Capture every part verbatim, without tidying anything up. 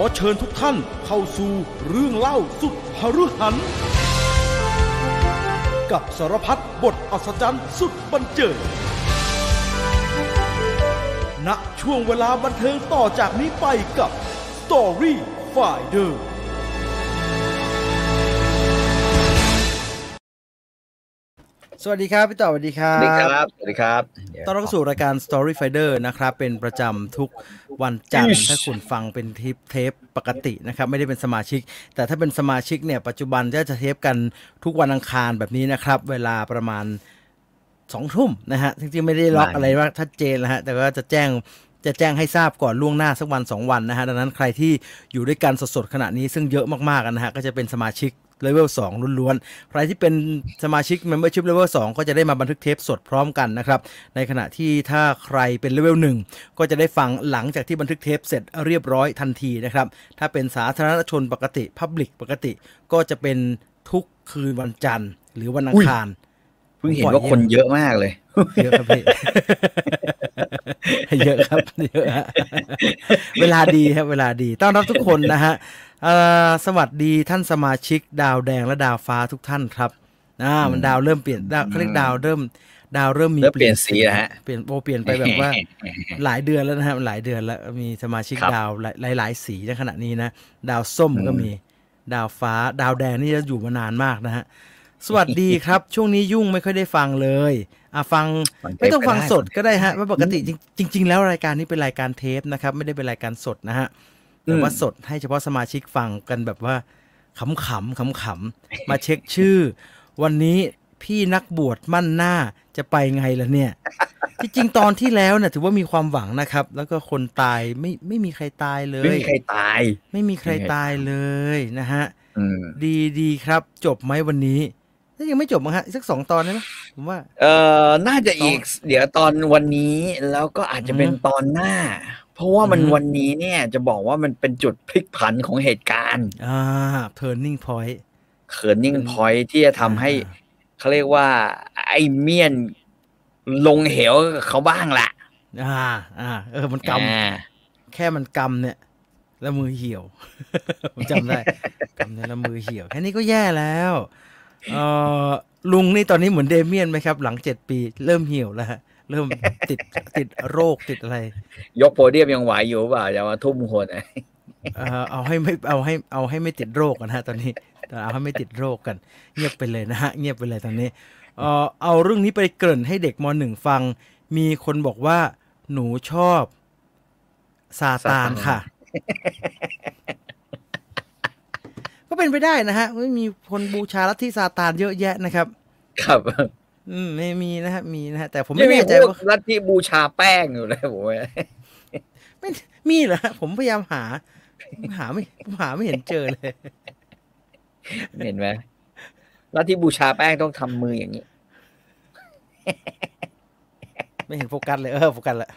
เชิญทุกท่านเข้าสู่เรื่องเล่าสุดหฤหันกับสารพัดบทอัศจรรย์สุดบันเจิดณช่วงเวลาบันเทิงต่อจากนี้ไปกับ Story Finderสวัสดีครับพี่ต่อสวัสดีครับสวัสดีครับสวัสดีครับต้อนรับเข้าสู่รายการ Story Finder นะครับเป็นประจำทุกวันจันทร์ถ้าคุณฟังเป็นเทปเทปปกตินะครับไม่ได้เป็นสมาชิกแต่ถ้าเป็นสมาชิกเนี่ยปัจจุบันจะจะเทปกันทุกวันอังคารแบบนี้นะครับเวลาประมาณสองทุ่มนะฮะจริงๆไม่ได้ล็อกอะไรว่าชัดเจนนะฮะแต่ว่าจะแจ้งจะแจ้งให้ทราบก่อนล่วงหน้าสักวันสองวันนะฮะดังนั้นใครที่อยู่ด้วยกันสดๆขณะนี้ซึ่งเยอะมากๆนะฮะก็จะเป็นสมาชิกเลเวลสองล้วนๆใครที่เป็นสมาชิก Membership Level สองก็จะได้มาบันทึกเทปสดพร้อมกันนะครับในขณะที่ถ้าใครเป็นเลเวลหนึ่งก็จะได้ฟังหลังจากที่บันทึกเทปเสร็จเรียบร้อยทันทีนะครับถ้าเป็นสาธารณชนปกติ Public ปกติก็จะเป็นทุกคืนวันจันทร์หรือวันอังคารเพิ่งเห็นว่าคนเยอะมากเลยเยอะครับพี่เยอะครับเยอะฮะเวลาดีครับเวลาดีต้อนรับทุกคนนะฮะสวัสดีท่านสมาชิกดาวแดงและดาวฟ้าทุกท่านครับอ่ามันดาวเริ่มเปลี่ยนดาวเขาเรียกดาวเริ่มดาวเริ่มมีเปลี่ยนสีนะฮะเปลี่ยนโอเปลี่ยนไปแบบว่าหลายเดือนแล้วนะฮะหลายเดือนแล้วมีสมาชิกดาวหลายๆสีในขณะนี้นะดาวส้มก็มีดาวฟ้าดาวแดงนี่จะอยู่มานานมากนะฮะสวัสดีครับช่วงนี้ยุ่งไม่ค่อยได้ฟังเลยอ่ะฟังไม่ต้องฟังสดก็ได้ฮะว่าปกติจริงๆแล้วรายการนี้เป็นรายการเทปนะครับไม่ได้เป็นรายการสดนะฮะแต่ว่าสดให้เฉพาะสมาชิกฟังกันแบบว่าขำๆขำๆมาเช็คชื่อวันนี้พี่นักบวชมั่นหน้าจะไปไงล่ะเนี่ยที่จริงตอนที่แล้วเนี่ยถือว่ามีความหวังนะครับแล้วก็คนตายไม่ไม่มีใครตายเลยไม่มีใครตายไม่มีใครตายเลยนะฮะดีดีครับจบไหมวันนี้ถ้ายังไม่จบมั้งฮะสักสองตอนได้ไหมผมว่าเออน่าจะอีกเดี๋ยวตอนวันนี้แล้วก็อาจจะเป็นตอนหน้าเพราะว่ามันวันนี้เนี่ยจะบอกว่ามันเป็นจุดพลิกผันของเหตุการณ์อ่า turning point turning point ที่จะทำให้เขาเรียกว่าไอ้เมี่ยนลงเหวเขาบ้างละอ่าอ่าเออมันกำแค่มันกำเนี่ยแล้วมือเหี่ยวผมจำได้กำเนี่ยแล้วมือเหี่ยวแค่นี้ก็แย่แล้วเออลุงนี่ตอนนี้เหมือนเดเมียนไหมครับหลังเจ็ดปีเริ่มเหี่ยวแล้วฮะเริ่มติดติดโรคติดอะไรยกโพเดียมยังไหวอยู่เปล่าอย่ามาทุ่มคนนะเออเอาให้ไม่เอาให้เอาให้ไม่ติดโรคกันฮะตอนนี้เอาให้ไม่ติดโรคกันเงียบไปเลยนะฮะเงียบไปเลยตอนนี้เออเอาเรื่องนี้ไปเกริ่นให้เด็กม.หนึ่งฟังมีคนบอกว่าหนูชอบซาตานค่ะก็เป็นไปได้นะฮะไม่มีคนบูชาลัทธิซาตานเยอะแยะนะครับครับอืมไม่มีนะฮะมีนะฮะแต่ผมไม่แน่ใจว่าลัทธิบูชาแป้งอยู่เลยผมว่าไม่มีเหรอผมพยายามหาหาไม่หาไม่เห็นเจอเลยเห็นไหมลัทธิบูชาแป้งต้องทำมืออย่างนี้ไม่เห็นโฟกัสเลยเออโฟกัสละ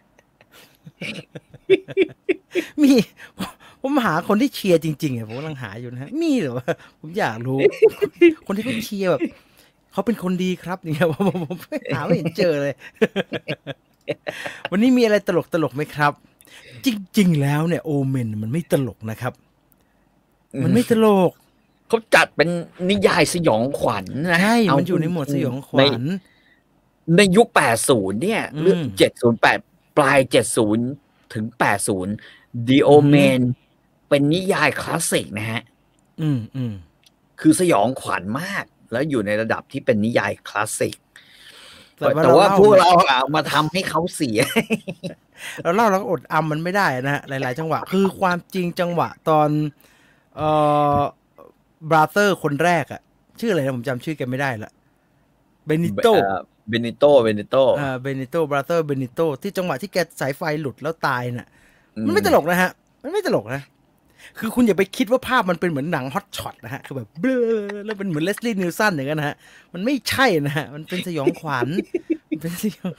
มีผมหาคนที่เชียร์จริงๆอ่ะผมกำลังหาอยู่นะฮะมีเหรอวะผมอยากรู้คนที่เขาเชียร์แบบเขาเป็นคนดีครับเนี่ยผมผมหาไม่เห็นเจอเลยวันนี้มีอะไรตลกตลกไหมครับจริงๆแล้วเนี่ยโอเมนมันไม่ตลกนะครับมันไม่ตลกเขาจัดเป็นนิยายสยองขวัญนะใช่มันอยู่ในหมวดสยองขวัญในยุคแปดสิบเนี่ยเรื่องเจ็ดสิบแปดปลายเจ็ดสิบถึงแปดสิบ The Omen เป็นนิยายคลาสสิกนะฮะอืมอืมคือสยองขวัญมากแล้วอยู่ในระดับที่เป็นนิยายคลาสสิกแต่ว่าพวกเราเอามาทำให้เขาเสียเราเล่าแล้วอดอำมันไม่ได้นะฮะหลายๆจังหวะคือความจริงจังหวะตอนเอ่อบราเธอร์คนแรกอะชื่ออะไรนะผมจำชื่อแกไม่ได้ละเบนิโตเบนิโตเบนิโตอ่าเบนิโตบราเธอร์เบนิโตที่จังหวะที่แกสายไฟหลุดแล้วตายน่ะมันไม่ตลกนะฮะมันไม่ตลกนะคือคุณอย่าไปคิดว่าภาพมันเป็นเหมือนหนังฮอตช็อตนะฮะคือแบบเบลอแล้วเป็นเหมือนเลสลี่นิวสันอย่างนั้นนะฮะมันไม่ใช่นะฮะมันเป็นสยองขวัญเป็นสยอง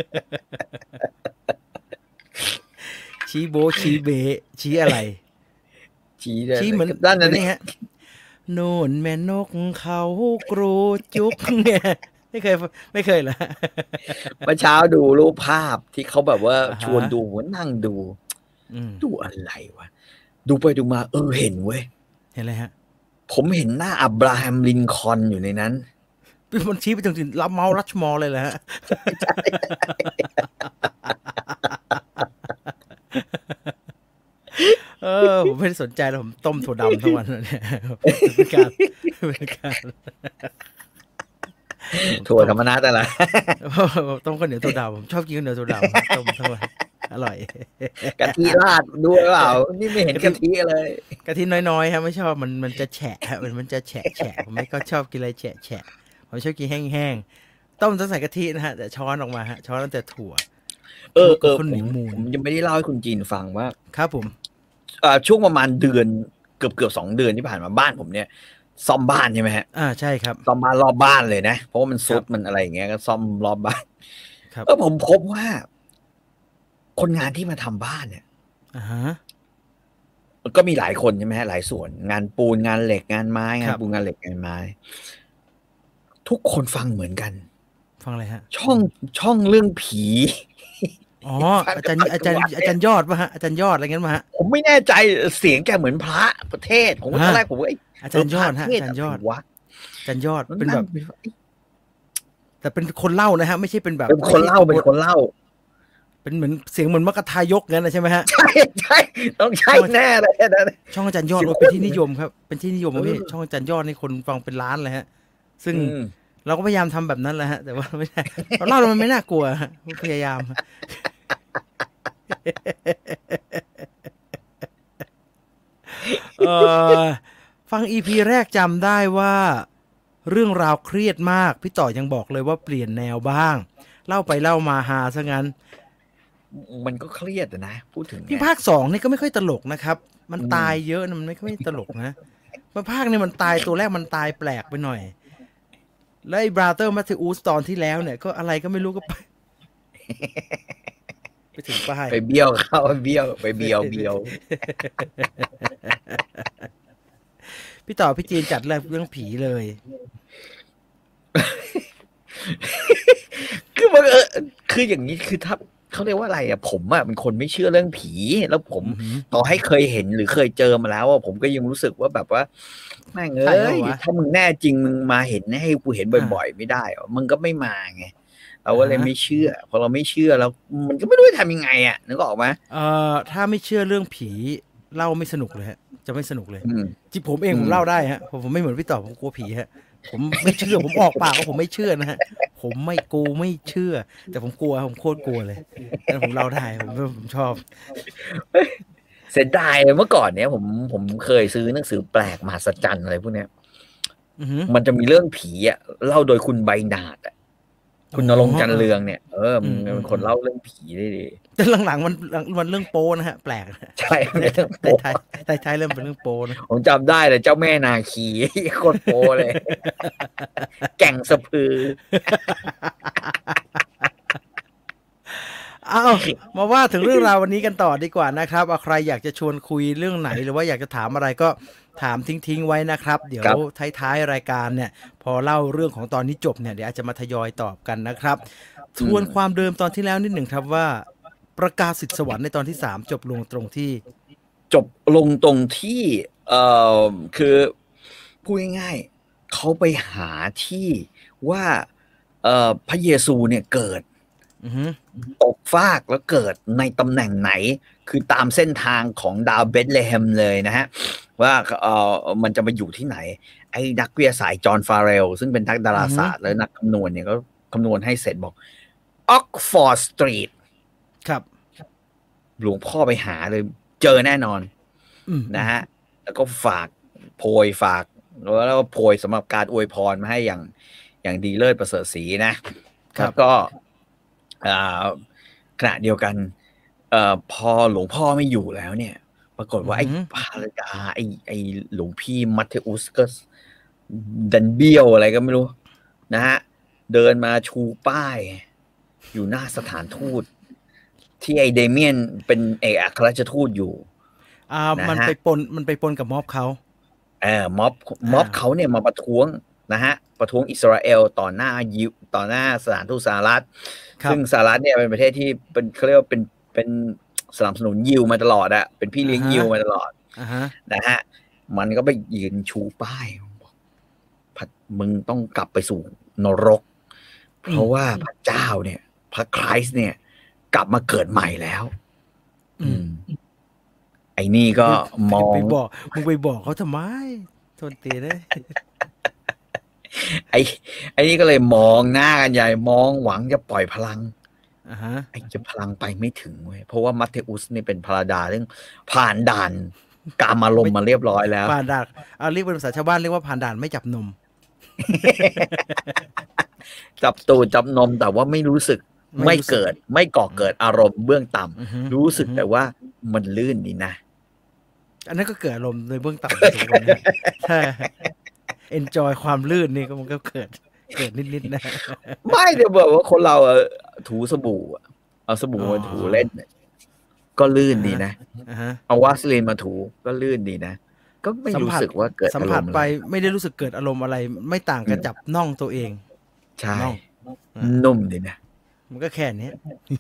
ชี้โบชี้เบชี้อะไรชี้ชี้เหมือนด้านนั้นนี่ฮะโน่นแม่นกเขากรูจุกเนี่ยไม่เคยไม่เคยเหรอเมื่อเช้าดูรูปภาพที่เขาแบบว่าชวนดูนั่งดูดูอะไรวะดูไปดูมาเออเห็นเว้ยเห็นอะไรฮะผมเห็นหน้าอับราฮัมลินคอล์นอยู่ในนั้นมันชี้ไปถึงรับเมารัชมอร์เลยแหละฮะเออผมไม่ได้สนใจแล้วผมต้มถั่วดำทั้งวันเนี่ยเป็นการเป็นการถั่วธรรมนาแต่ละต้มข้าวเหนียวถั่วดำผมชอบกินข้าวเหนียวถั่วดำต้มทั้งวันอร่อยกะทิราดด้วยเปล่านี่ไม่เห็นกะทิเลยกะทิน้อยๆครับไม่ชอบมันมันจะแฉะมันมันจะแฉะแฉะผมไม่ก็ชอบกินอะไรแฉะแฉะผมชอบกินแห้งๆต้มต้องใส่กะทินะฮะแต่ช้อนออกมาฮะช้อนตั้งแต่ถั่วเออเออผมผมยังไม่ได้เล่าให้คุณจีนฟังว่าครับผมอ่าช่วงประมาณเดือนเกือบเกือบสองเดือนที่ผ่านมาบ้านผมเนี่ยซ่อมบ้านใช่ไหมฮะอ่าใช่ครับซ่อมบ้านรอบบ้านเลยนะเพราะว่ามันซุดมันอะไรอย่างเงี้ยก็ซ่อมรอบบ้านเออผมพบว่าคนงานที่มาทำบ้านเนี่ยอ่าฮะก็มีหลายคนใช่ไหมฮะหลายส่วนงานปูนงานเหล็กงานไม้งานปูนงานเหล็กงานไม้ทุกคนฟังเหมือนกันฟังอะไรฮะช่องช่องเรื่องผีอ๋ออาจารย์อาจารย์อาจารย์ยอดป่ะฮะอาจารย์ยอดอะไรเงี้ยป่ะฮะผมไม่แน่ใจเสียงแกเหมือนพระประเทศผมก็ตอนแรกผมว่าอาจารย์ยอดฮะอาจารย์ยอดวะอาจารย์ยอดเป็นแบบแต่เป็นคนเล่านะฮะไม่ใช่เป็นแบบเป็นคนเล่าเป็นคนเล่าเป็นเหมือนเสียงเหมือนมกทายกงั้นนะใช่ไหมฮะใช่ใช่ต้องใช่แน่เลยนะช่องอาจารย์ยอดเป็นที่นิยมครับเป็นที่นิยมพี่ช่องอาจารย์ยอดนี่คนฟังเป็นล้านเลยฮะซึ่งเราก็พยายามทำแบบนั้นแหละฮะแต่ว่าไม่ได้เราเล่าแล้วมันไม่น่ากลัวฮะพยายามเออฟัง อี พี แรกจำได้ว่าเรื่องราวเครียดมากพี่ต่อยังบอกเลยว่าเปลี่ยนแนวบ้างเล่าไปเล่ามาฮาซะงั้นมันก็เครียดนะพูดถึงนี่ภาคสองนี่ก็ไม่ค่อยตลกนะครับมันตายเยอะนะมันไม่ค่อยตลกนะมาภาคนี้มันตายตัวแรกมันตายแปลกไปหน่อยแล้วไอ้บราเตอร์มัทธิอุสตอนที่แล้วเนี่ยก็อะไรก็ไม่รู้ก็ไปไปถึงป้ายไปเบี้ยวเข้าเบี้ยวไปเบี้ยวเบี้ยวพี่ต่อพี่จีนจัดเรื่องผีเลยคือมันเออคืออย่างนี้คือถ้าเขาเรียกว่าอะไรอ่ะผมอ่ะเป็นคนไม่เชื่อเรื่องผีแล้วผมต่อให้เคยเห็นหรือเคยเจอมาแล้วอ่ะผมก็ยังรู้สึกว่าแบบว่าแม่งเอ้ยถ้ามึงแน่จริงมึงมาเห็นให้กูเห็นบ่อยๆไม่ได้หรอมึงก็ไม่มาไงเราก็เลยไม่เชื่อพอเราไม่เชื่อแล้วมันก็ไม่รู้จะทำยังไงอ่ะนึกออกไหมเอ่อถ้าไม่เชื่อเรื่องผีเล่าไม่สนุกเลยฮะจะไม่สนุกเลยจิผมเองผมเล่าได้ฮะผมไม่เหมือนพี่ต่อผมกลัวผีฮะผมไม่เชื่อผมออกปากว่าผมไม่เชื่อนะฮะผมไม่กูไม่เชื่อแต่ผมกลัวผมโคตรกลัวเลยแต่ผมเล่าได้ผมผมชอบเสียดายเมื่อก่อนเนี้ยผมผมเคยซื้อหนังสือแปลกมหัศจรรย์อะไรพวกเนี้ยมันจะมีเรื่องผีอ่ะเล่าโดยคุณใบหนาดอ่ะคุณนรงค์จันเรืองเนี่ยเออมันเป็นคนเล่าเรื่องผีได้ดีแต่หลังๆมันมันเรื่องโป้นะฮะแปลกใช่เรื่องโป้ท้ายท้ายเริ่มเป็นเรื่องโป้นะผมจำได้เลยเจ้าแม่นาคีโคตรโป้เลยแก่งสะพือเอามาว่าถึงเรื่องราววันนี้กันต่อดีกว่านะครับใครอยากจะชวนคุยเรื่องไหนหรือว่าอยากจะถามอะไรก็ถามทิ้งๆไว้นะครับเดี๋ยวท้ายๆรายการเนี่ยพอเล่าเรื่องของตอนนี้จบเนี่ยเดี๋ยวอาจจะมาทยอยตอบกันนะครับทวนความเดิมตอนที่แล้วนิดหนึ่งครับว่าประกาศสิทธิสวรรค์ในตอนที่สามจบลงตรงที่จบลงตรงที่เอ่อคือพูดง่ายๆเขาไปหาที่ว่าเอ่อพระเยซูเนี่ยเกิดตกฟากแล้วเกิดในตำแหน่งไหนคือตามเส้นทางของดาวเบธเลเฮมเลยนะฮะว่าเอ่อมันจะมาอยู่ที่ไหนไอ้นักวิทยาศาสตร์จอห์นฟาเรลซึ่งเป็นนักดาราศาสตร์และนักคำนวณเนี่ยก็คำนวณให้เสร็จบอกออกฟอร์ดสตรีทครับหลวงพ่อไปหาเลยเจอแน่นอนนะฮะแล้วก็ฝากโพยฝากแล้วก็โพยสำหรับการอวยพรมาให้อย่างอย่างดีเลิศประเสริฐศรีนะแล้วก็ขณะเดียวกันเอ่อพอหลวงพ่อไม่อยู่แล้วเนี่ยปรากฏว่าไอ้ภรรยาไอ้ไอ้หลวงพี่มัทเทอุสก็ดันเบี้ยวอะไรก็ไม่รู้นะฮะเดินมาชูป้ายอยู่หน้าสถานทูตที่ไอเดเมียนเป็นเอกอัครราชทูตอยู่อ่ามันไปปนมันไปปนกับม็อบเขาเออม็อบม็อบเขาเนี่ยมาประท้วงนะฮะประท้วงอิสราเอลต่อหน้ายิวต่อหน้าสถานทูตสหรัฐซึ่งสหรัฐเนี่ยเป็นประเทศที่เป็นเขาเรียกว่าเป็นเป็นสนับสนุนยิวมาตลอดอะเป็นพี่เลี้ยงยิวมาตลอดอ่าฮะนะฮะมันก็ไปยืนชูป้ายบอกมึงต้องกลับไปสู่นรกเพราะว่าพระเจ้าเนี่ยพระคริสต์เนี่ยกลับมาเกิดใหม่แล้วอืมไอ้นี่ก็มองไปบอกมึงไปบอกเขาทำไมทนตีเลยไอ้ไอ้นี่ก็เลยมองหน้ากันใหญ่มองหวังจะปล่อยพลังอ่าฮะไอ้จะพลังไปไม่ถึงเว้ยเพราะว่ามัทเทอุสนี่เป็นพระดาซึ่งผ่านด่านกามารมณ์มาเรียบร้อยแล้วผ่านด่านเอาเรียกเป็นภาษาชาวบ้านเรียกว่าผ่านด่านไม่จับนมจับตูดจับนมแต่ว่าไม่รู้สึกไม่เกิดไม่ก่อเกิดอารมณ์เบื้องต่ำรู้สึกแต่ว่ามันลื่นดีนะอันนั้นก็เกิดอารมณ์ในเบื้องต่ำถูกไหมใช่ enjoy ความลื่นนี่ก็มันก็เกิดเกิดนิดๆนะไม่เดี๋ยวบอกว่าคนเราถูสบู่เอาสบู่มาถูเล่นก็ลื่นดีนะเอาวาสลีนมาถูก็ลื่นดีนะก็ไม่รู้สึกว่าเกิดสัมผัสไปไม่ได้รู้สึกเกิดอารมณ์อะไรไม่ต่างกับจับน่องตัวเองใช่นุ่มดีนะมันก็แค่นี้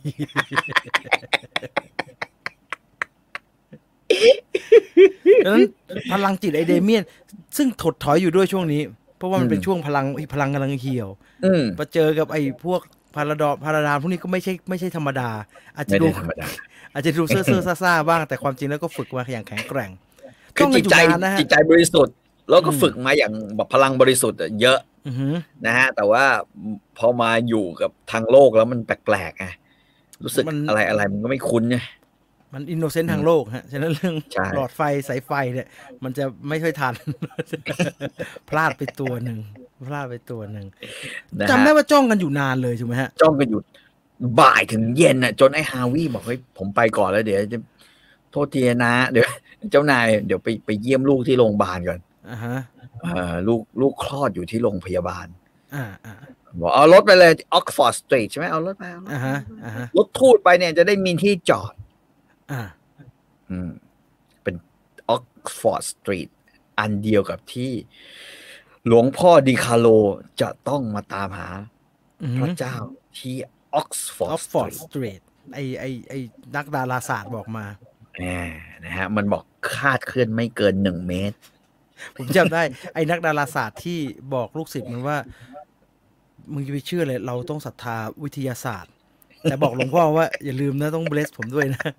ดังนั้นพลังจิตไอเดเมียนซึ่งถดถอยอยู่ด้วยช่วงนี้เพราะว่ามันเป็นช่วงพลังพลังกำลังเหี่ยวมาเจอกับไอ้พวกพาราดอพาราดาพวกนี้ก็ไม่ใช่ไม่ใช่ธรรมดาอาจจะดูอาจจะดูเซ่อเซ่อซ่าๆบ้างแต่ความจริงแล้วก็ฝึกมาอย่างแข็งแกร่งคือจิตใจจิตใจบริสุทธิ์แล้วก็ฝึกมาอย่างแบบพลังบริสุทธิ์เยอะนะฮะแต่ว่าพอมาอยู่กับทางโลกแล้วมันแปลกๆไงรู้สึกอะไรอะไรมันก็ไม่คุ้นไงมันอินโนเซนต์ทางโลกฮะฉะนั้นเรื่องหลอดไฟสายไฟเนี่ยมันจะไม่ค่อยทันพลาดไปตัวหนึ่งพลาดไปตัวหนึ่งจำได้ว่าจ้องกันอยู่นานเลยถูกไหมฮะจ้องกันอยู่บ่ายถึงเย็นน่ะจนไอ้ฮาวิบอกเฮ้ยผมไปก่อนแล้วเดี๋ยวจะโทษทีนะเดี๋ยวเจ้านายเดี๋ยวไปไปเยี่ยมลูกที่โรงพยาบาลก่อนอ่าฮะเอ่อลูกลูกคลอดอยู่ที่โรงพยาบาลอ่าอ่าบอกเอารถไปเลยออกฟอร์ดสตรีทใช่ไหมเอารถไปอ่าฮะอ่าฮะรถทูตไปเนี่ยจะได้มีที่จอดอ่าอืมเป็นออกฟอร์ดสตรีทอันเดียวกับที่หลวงพ่อดิคาโลจะต้องมาตามหาพระเจ้าที่ออกฟอร์ดสตรีทไอไอไอนักดาราศาสตร์บอกมาแหมนะฮะมันบอกคาดเคลื่อนไม่เกินหนึ่งเมตรผมจำได้ไอ้นักดาราศาสตร์ที่บอกลูกศิษย์มันว่ามึงจะไปเชื่อเลยเราต้องศรัทธาวิทยาศาสตร์แต่บอกหลวงพ่อว่าอย่าลืมนะต้องเบลสผมด้วยนะ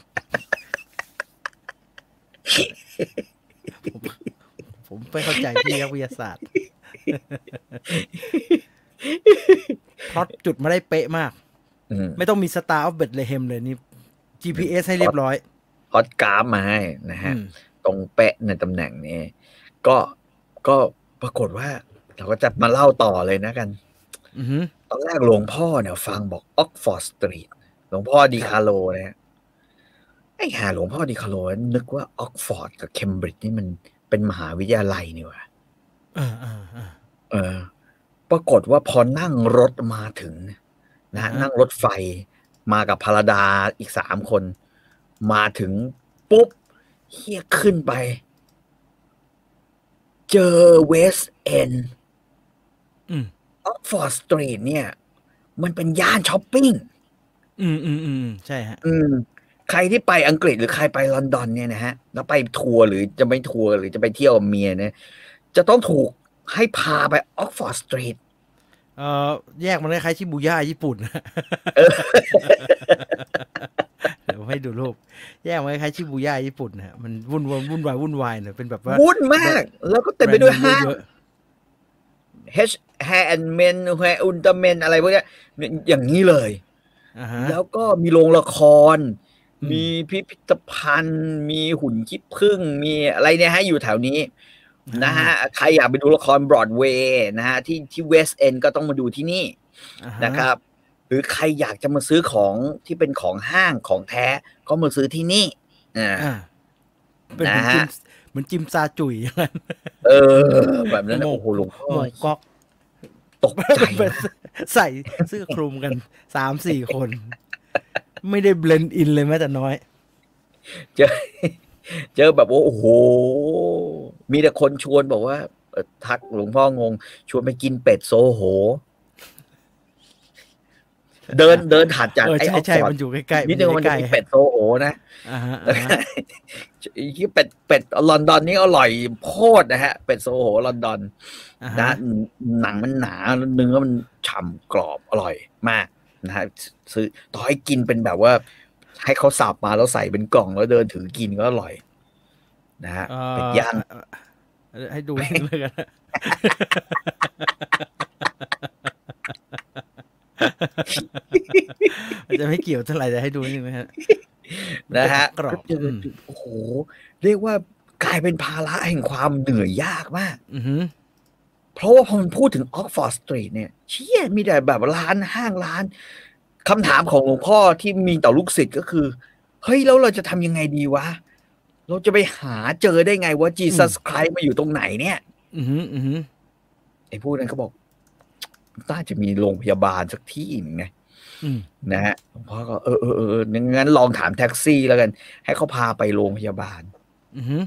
ผมผมไม่เข้าใจพี่นักวิทยาศาสตร์พล็อตจุดมาได้เป๊ะมากไม่ต้องมี Star of Bethlehem เลยนี่ จี พี เอส ให้เรียบร้อยพล็อตกราฟมาให้นะฮะตรงเป๊ะในตำแหน่งนี้ก็ก็ปรากฏว่าเราก็จะมาเล่าต่อเลยนะกันตอนแรกหลวงพ่อเนี่ยฟังบอกออกฟอร์ดสตรีทหลวงพ่อดิคาโลเนี่ยไอ้ห่าหลวงพ่อดิคาโลนึกว่าออกฟอร์ดกับเคมบริดจ์นี่มันเป็นมหาวิทยาลัยนี่วะเออเออเออปรากฏว่าพอนั่งรถมาถึงนะนั่งรถไฟมากับพาราดาอีกสามคนมาถึงปุ๊บเฮียขึ้นไปเจอเวสต์เอนด์ออกฟอร์ดสตรีทเนี่ยมันเป็นย่านช้อปปิ้งอืมอืมอืมใช่ฮะอืมใครที่ไปอังกฤษหรือใครไปลอนดอนเนี่ยนะฮะแล้วไปทัวร์หรือจะไม่ทัวร์หรือจะไปเที่ยวกับเมียเนี่ยจะต้องถูกให้พาไปออกฟอร์ดสตรีทเอ่อแยกมันคล้ายๆชิบูย่าญี่ปุ่นเดี๋ยวให้ดูรูปแยกมันคล้ายๆชิบูย่าญี่ปุ่นฮะมันวุ่นวายวุ่นวายวุ่นวายเนี่ยเป็นแบบว่าวุ่นมากแล้วก็เต็มไปด้วยห้าง H Hair and Men Hair Ultramen อะไรพวกนี้อย่างนี้เลยแล้วก็มีโรงละครมีพิพิธภัณฑ์มีหุ่นขี้ผึ้งมีอะไรเนี่ยให้อยู่แถวนี้นะฮะใครอยากไปดูละครบรอดเวย์นะฮะที่ที่เวสต์เอนด์ก็ต้องมาดูที่นี่นะครับหรือใครอยากจะมาซื้อของที่เป็นของห้างของแท้ก็มาซื้อที่นี่อ่าเป็นเหมือนจิมเหมือนจิมซาจุ๋ยอย่างนั้นเออแบบนั้นโอ้โหหลวงพ่อหมกก๊อกตกใจใส่เสื้อคลุมกันสามสี่คนไม่ได้เบลนด์อินเลยแม้แต่น้อยเจอเจอแบบโอ้โหมีแต่คนชวนบอกว่าทักหลวงพ่องงชวนไปกินเป็ดโซโหเดินเดินถัดจากเออไอ้ใช่ออกใช่ฟอร์ดมันอยู่ใกล้ๆนิดนึงอยู่มันใกจะล้มีเป็ดโซโหนะๆอ่าฮะแล้วอ่าก็ฮะไอ้ที่เป็ดเป็ดลอนดอนนี่อร่อยโคตรนะฮะ เป็ดโซโหลอนดอนอ่านะฮะหนังมันหนาเนื้อมันฉ่ำกรอบอร่อยมากนะฮะซื้อต่อให้กินเป็นแบบว่า ให้เขาสับมาแล้วใส่เป็นกล่องแล้วเดินถือกินก็อร่อยนะฮะเอ่เป็ดอย่างเอ่อให้ดูนิดนึงเลยกัน อาจจะไม่เกี่ยวเท่าไหร่แต่ให้ดูนิดนึงนะฮะนะฮะกรอบก็เจออืมโอ้โหเรียกว่ากลายเป็นภาระแห่งความเหนื่อยยากมากอือหือเพราะว่าพอมันพูดถึงออกฟอร์ดสตรีทเนี่ยเชี่ยมีแต่แบบร้านห้างร้านคำถามของหลวงพ่อที่มีต่อลูกศิษย์ก็คือ เฮ้ย แล้วเราจะทำยังไงดีวะ เราจะไปหาเจอได้ไงว่าจีซัสไครส์มาอยู่ตรงไหนเนี่ยอือหืออือหือไอ้พวกนั้นเขาบอกน่าจะมีโรงพยาบาลสักที่หนึ่งไงอืมนะฮะหลวงพ่อก็เออเออเอองั้นลองถามแท็กซี่แล้วกัน ให้เขาพาไปโรงพยาบาลอือหือ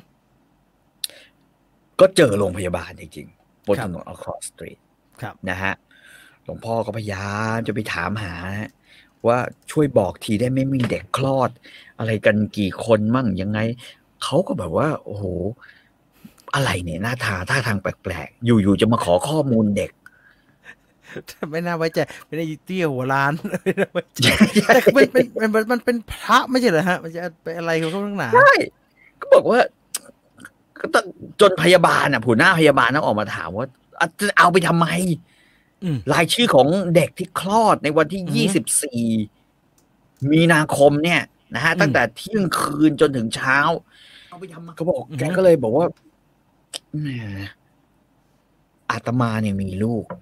ก็เจอโรงพยาบาลจริงๆบนครัถบนนออคอร์สตรีทครับนะฮะหลวงพ่อก็พยายามจะไปถามหาว่าช่วยบอกทีได้ไหมมีเด็กคลอด อะไรกันกี่คนมั่งยังไงเขาก็แบบว่าโอ้โหอะไรเนี่ยหน้าทาท่าทางแปลกๆอยู่ๆจะมาขอข้อมูลเด็กไม่น่าไว้ใจไม่ได้เตี้ยหัวล้าน ไม่น่าไว้ใจแต่มันเป็นมันมันมันเป็นพระไม่ใช่เหรอฮะมันจะไปอะไรของเขาตั้งหนาใช่ก็บอกว่าก็ต้องจนพยาบาลอ่ะผู้หน้าพยาบาลต้องออกมาถามว่าอ่ะจะเอาไปทำไมอืมรายชื่อของเด็กที่คลอดในวันที่อือฮึยี่สิบสี่ มีนาคมเนี่ยนะฮะอืมตั้งแต่เที่ยงคืนจนถึงเช้าเอาไปทำเขาบอกอือฮึแกก็เลยบอกว่าแหมอาตมาเนี่ยมีลูก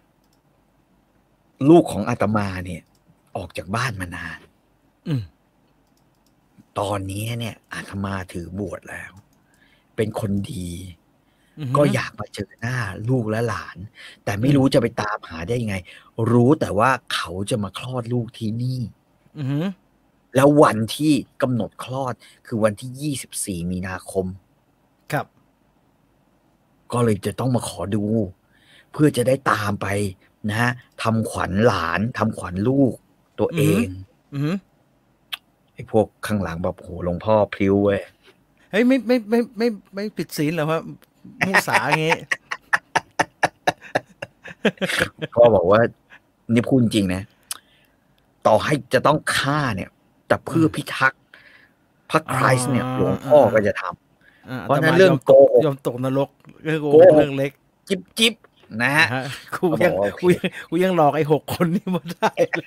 ลูกของอาตมาเนี่ย ออกจากบ้านมานานอืมตอนนี้เนี่ย อาตมาถือบวชแล้ว เป็นคนดีอือหือก็อยากมาเจอหน้าลูกและหลาน แต่ไม่รู้จะไปตามหาได้ยังไง รู้แต่ว่าเขาจะมาคลอดลูกที่นี่อือหือแล้ววันที่กำหนดคลอดคือวันที่ยี่สิบสี่มีนาคมครับก็เลยจะต้องมาขอดู เพื่อจะได้ตามไปนะฮะทำขวัญหลานทำขวัญลูกตัวเองอือหือไอ้พวกข้างหลังแบบโหหลวงพ่อพลิ้วเว้ยเฮ้ยไม่ไม่ไม่ไม่ไม่ผิดศีลเหรอวะมุสาอย่างงี้ก็บอกว่านี่พูดจริงนะ ต่อให้จะต้องฆ่าเนี่ย แต่เพื่อพิทักษ์พระคริสต์เนี่ยอ่าหลวงพ่อก็จะทำอ่เพราะฉะนั้นอาตมเรื่องโกหกยอมตกนรกเรื่องโกโกหกหกเรื่องเล็กจิบจิบนะฮะนะฮะกูเขาบยัอง กว่าโอเคกูยังกูยังหลอกไอ้หกคนนี้มาได้เลย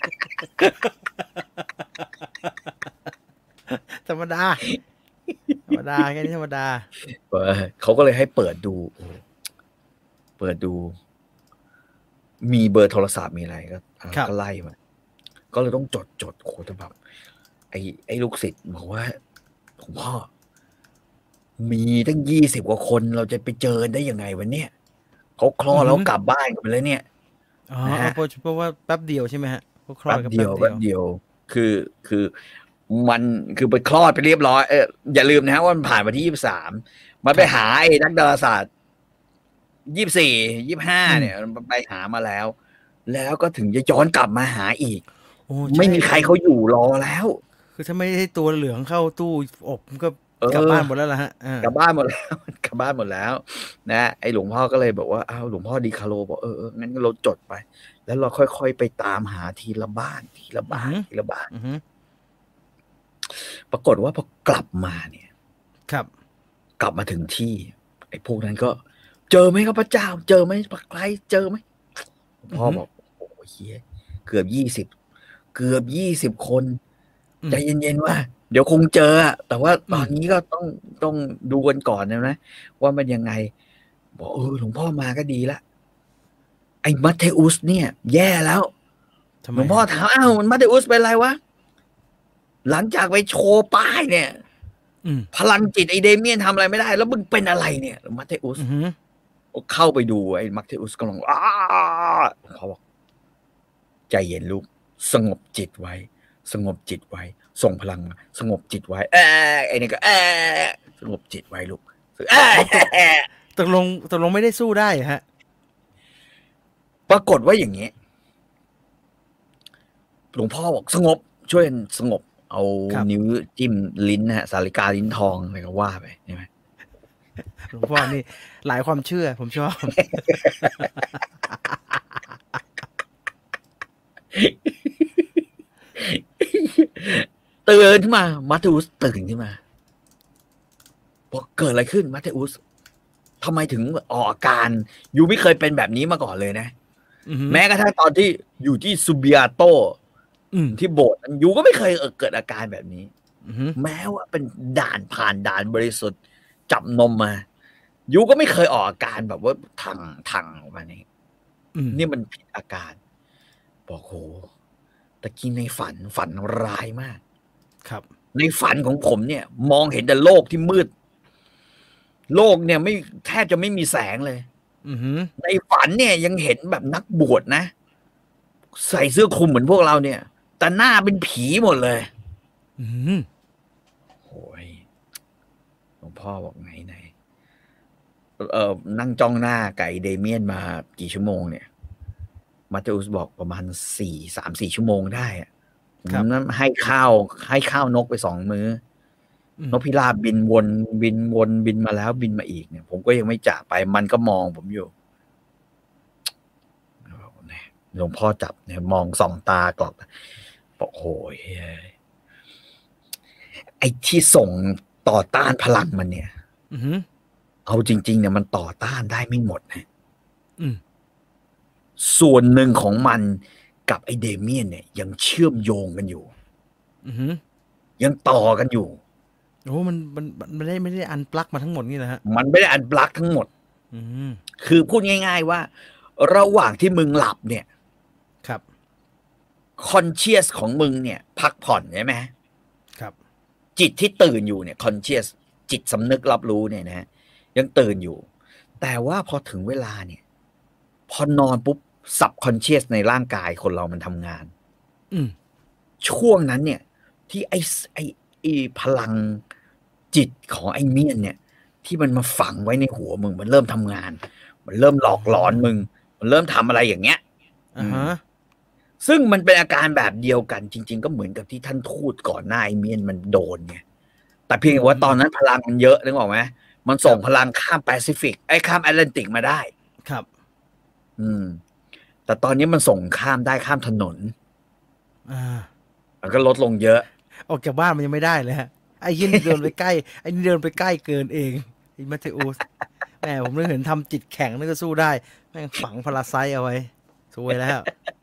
ธรรมดา ธรรมดาแค่นี้ธรรมดาเออเขาก็เลยให้เปิดดูโอ้เปิดดู มีเบอร์โทรศัพท์มีอะไรก็อ่าครับก็ไล่มาก็เลยต้องจดจดโอ้โหแต่แบบไอ้ไอ้ลูกศิษย์บอกว่าหลวงพ่อ มีตั้งยี่สิบกว่าคนเราจะไปเจอได้ยังไงวันเนี้ยเขาคลอดแล้วกลับบ้านกันไปแล้วเนี่ยอ๋อนะฮะเพราะเพราะว่าแป๊บเดียวใช่ไหมฮะเพราะคลอดแป๊บกันเดียวแป๊แป๊บบ เดีเดียวยว คือคือมันคือไปคลอดไปเรียบร้อยเอออย่าลืมนะฮะว่ามันผ่านมาที่ยี่สิบสามมันไปหาไอ้นักดาราศาสตร์ยี่สิบสี่ยี่สิบห้าเนี่ยมันไปหามาแล้ว แล้วก็ถึงจะย้อนกลับมาหาอีกโอ้ใช่ไม่มีใครเขาอยู่รอแล้วคือถ้าไม่ได้ตัวเหลืองเข้าตู้อบมันก็เออกลับบ้านหมดแล้วล่ะฮะอ่ากลับบ้านหมดแล้ว กลับบ้านหมดแล้ว นะไอ้หลวงพ่อก็เลยบอกว่าอ้าวหลวงพ่อดีคาโลบอกเออเอองั้นเราจดไป แล้วเราค่อยๆไปตามหาทีละบ้านทีละบ้านทีละบ้านอือฮึปรากฏว่าพอกลับมาเนี่ยครับกลับมาถึงที่ ไอ้พวกนั้นก็ เจอไหมครับพระเจ้า เจอไหมพระไครเจอไหมพ่อบอกโอ้โหเฮียเกือบยี่สิบเกือบยี่สิบคนอืมใจเย็นๆว่า เดี๋ยวคงเจออะแต่ว่าตอนนี้ก็ต้องต้องดูกันก่อนนะนะว่ามันยังไง บอกเออหลวงพ่อมาก็ดีละไอ้มัทเทอุสเนี่ย แย่แล้วทำไมหลวงพ่อถามอ้าวมันมัทเทอุสเป็นไรวะหลังจากไปโชว์ป้ายเนี่ยอืมพลังจิตไอเดเมียนทำอะไรไม่ได้ แล้วมึงเป็นอะไรเนี่ยมัทเทอุสอือฮึเข้าไปดูไอ้มัทเทอุสกำลังอ้าเขาบอกใจเย็นลูกสงบจิตไว้ สงบจิตไว้ ส่งพลังมาสงบจิตไว้เออไอ้นี่ก็เออสงบจิตไว้ลูกเออตกลงตกลงไม่ได้สู้ได้เหรอฮะปรากฏว่าอย่างนี้หลวงพ่อบอกสงบช่วยสงบเอาครับนิ้วจิ้มลิ้นนะฮะสาลิกาลิ้นทองอะไรก็ว่าไปใช่ไหมหลวงพ่อนี่หลายความเชื่อผมชอบตื่นขึ้นมามัตเตอุสตื่นขึ้นมาบอกเกิดอะไรขึ้นมัตเตอุสทำไมถึงออกอาการยูไม่เคยเป็นแบบนี้มาก่อนเลยนะอือหือแม้กระทั่งตอนที่อยู่ที่ซูบิอาโตอืมที่โบสถ์นั้นยูก็ไม่เคยเกิดอาการแบบนี้อือหือแม้ว่าเป็นด่านผ่านด่านบริสุทธิ์จับนมมายูก็ไม่เคยออกอาการแบบว่าทังทังออกมานี่อืมนี่มันผิดอาการ บอกโหตะกี้ในฝันฝันร้ายมากครับในฝันของผมเนี่ย มองเห็นแต่โลกที่มืด โลกเนี่ยไม่แทบจะไม่มีแสงเลยอือหือในฝันเนี่ยยังเห็นแบบนักบวชนะ ใส่เสื้อคลุมเหมือนพวกเราเนี่ย แต่หน้าเป็นผีหมดเลยอืมโอ้ยหลวงพ่อบอกไงไหนเออนั่งจ้องหน้าไก่เดเมียนมากี่ชั่วโมงเนี่ยมาเตอุสบอกประมาณสี่สามสี่ชั่วโมงได้อะผมนั้นให้ข้าวให้ข้าวนกไปสองมื้ออืมนกพิราบบินวนบินวนบินมาแล้วบินมาอีกเนี่ย ผมก็ยังไม่จากไปมันก็มองผมอยู่หลวงพ่อจับเนี่ยมองส่องตากรอกบอกโอ้ยไอ้ที่ส่งต่อต้านพลังมันเนี่ยอือหือเอาจริงๆเนี่ยมันต่อต้านได้ไม่หมดนะอืมส่วนหนึ่งของมันกับไอ้เดเมียนเนี่ยยังเชื่อมโยงกันอยู่อือหือยังต่อกันอยู่โอ้มันมันมันไม่ได้ไม่ได้อันปลั๊กมาทั้งหมดนี่นะฮะมันไม่ได้อันบลักทั้งหมดอืมคือพูดง่ายๆว่า ระหว่างที่มึงหลับเนี่ยครับคอนเชียสของมึงเนี่ย พักผ่อนใช่ไหมครับจิตที่ตื่นอยู่เนี่ยคอนเชียสจิตสำนึกรับรู้เนี่ยนะ ยังตื่นอยู่ แต่ว่าพอถึงเวลาเนี่ย พอนอนปุ๊บสับคอนเชียสในร่างกายคนเรามันทำงานอืมช่วงนั้นเนี่ย ที่ไอ้ไอ้ไอ้พลังจิตของไอ้เมียนเนี่ย ที่มันมาฝังไว้ในหัวมึงมันเริ่มทำงาน มันเริ่มหลอกหลอนมึง มันเริ่มทำอะไรอย่างเงี้ยอ่าฮะซึ่งมันเป็นอาการแบบเดียวกันจริงๆก็เหมือนกับที่ท่านทูตก่อนหน้าไอ้เมียนมันโดนไงแต่เพียงแต่ว่าตอนนั้นพลังมันเยอะนึกออกไหมมันส่งพลังข้ามแปซิฟิกไอ้ข้ามแอตแลนติกมาได้ครับอืม แต่ตอนนี้มันส่งข้ามได้ข้ามถนนอ่ามันก็ลดลงเยอะออกจากบ้านมันยังไม่ได้เลยฮะ ไอ้ยี่นี่เดินไปใกล้ไอ้นี่เดินไปใกล้เกินเองไอ้มัตเตอุสแหมผมนึกเห็นทำจิตแข็งนึกก็สู้ได้แม่งฝังพาราไซต์เอาไว้สวยแล้ว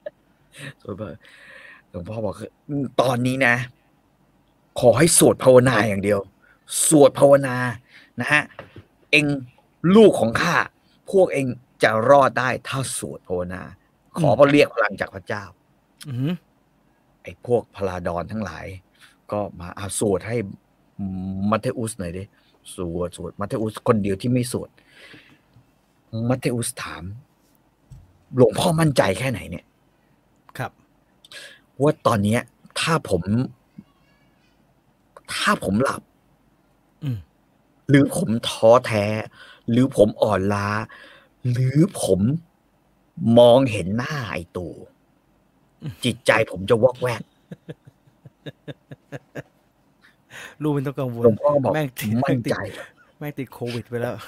หลวงพ่อบอกคือตอนนี้นะ ขอให้สวดภาวนาอย่างเดียว สวดภาวนานะฮะ เองลูกของข้าพวกเองจะรอดได้ถ้าสวดภาวนา ขอพระเรียกพลังจากพระเจ้าอือหือไอ้พวกพลาดอนทั้งหลาย ก็มาอาสวดให้มัตเทอุสหน่อยดิสวดสวดมัตเทอุสคนเดียวที่ไม่สวดมัตเทอุสถาม หลวงพ่อมั่นใจแค่ไหนเนี่ยครับว่าตอนนี้ถ้าผม ถ้าผมหลับอืมหรือผมท้อแท้ หรือผมอ่อนล้า หรือผมมองเห็นหน้าไอ้ตู่จิตใจผมจะวอกแวกลูกเป็นต้องกังวลหลวงพ่อบอกแม่งติดมั่นใจแม่งติดโควิดไปแล้ว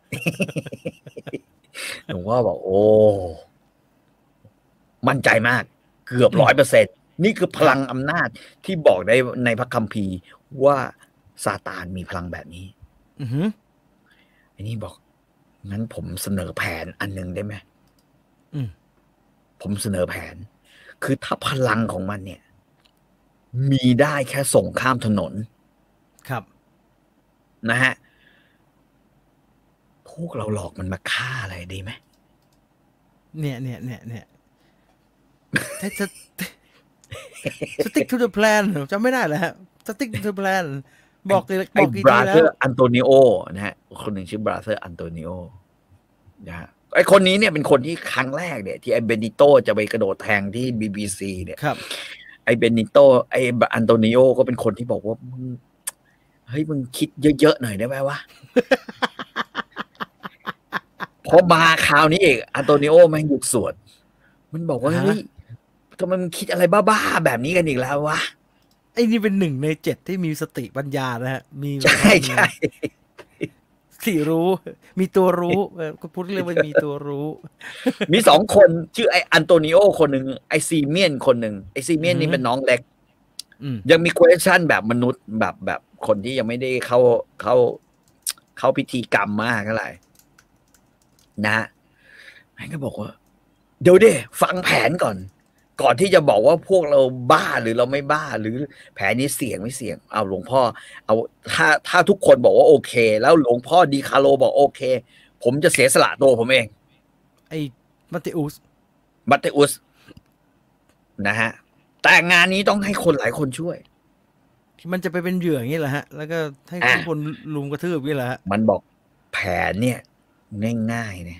หลวงพ่อบอก โอ้ มั่นใจมาก เกือบร้อยเปอร์เซ็นต์นี่คือพลังอำนาจที่บอกได้ในพระคัมภีร์ว่าซาตานมีพลังแบบนี้อือหือไอ้นี่บอก งั้นผมเสนอแผนอันหนึ่งได้ไหมอืมผมเสนอแผน คือถ้าพลังของมันเนี่ย มีได้แค่ส่งข้ามถนนครับนะฮะ พวกเราหลอกมันมาฆ่าอะไรดีไหมเนี่ยเนี่ยเนี่ยเนี่ยถ้าจะ stick to the plan จำไม่ได้แล้วฮะ stick to the plan บอกเลยบไอ้อกกี่บทีราแล้เธอวร์อันโตนิโอนะฮะ คนหนึ่งชื่อบราเธอร์อันโตนิโอนะฮะไอ้คนนี้เนี่ยเป็นคนที่ครั้งแรกเนี่ย ที่ไอ้เบนิโตจะไปกระโดดแทงที่ บี บี ซี เนี่ยครับไอ้เบนิโตไอ้อันโตนิโอก็เป็นคนที่บอกว่ามึงเฮ้ยมึงคิดเยอะๆหน่อยได้ไหมวะ พอมาคราวนี้เองอันโตนิโอแม่งหยุดสวด มันบอกว่าฮะเฮ้ยทำไมมันคิดอะไรบ้าๆแบบนี้กันอีกแล้ววะไอ้นี่เป็นหนึ่งในเจ็ดที่มีสติปัญญานะฮะมีใช่ใช่สิรู้มีตัวรู้ก็พูดเรื่องว่ามีตัวรู้มีสองคนชื่อไออันโตนิโอคนหนึ่งไอซีเมียนคนหนึ่งไอซีเมียนนี่เป็นน้องเล็กยังมี question แบบมนุษย์แบบแบบคนที่ยังไม่ได้เข้าเข้าเข้าพิธีกรรมมากเท่าไหร่นะแม่ก็บอกว่าเดี๋ยวเด้ฟังแผนก่อนก่อนที่จะบอกว่าพวกเราบ้าหรือเราไม่บ้าหรือแผนนี้เสี่ยงไม่เสี่ยงเอาหลวงพ่อเอาถ้าถ้าทุกคนบอกว่าโอเคแล้วหลวงพ่อดีคาโลบอกโอเคผมจะเสียสละตัวผมเองไอ้มัตเตอุสมัตเตอุสนะฮะแต่งานนี้ต้องให้คนหลายคนช่วยมันจะไปเป็นเหยื่ออย่างนี้แหละฮะแล้วก็ให้ทุกคนลุมกระทืบนี่แหละมันบอกแผนเนี่ยง่ายๆเนี่ย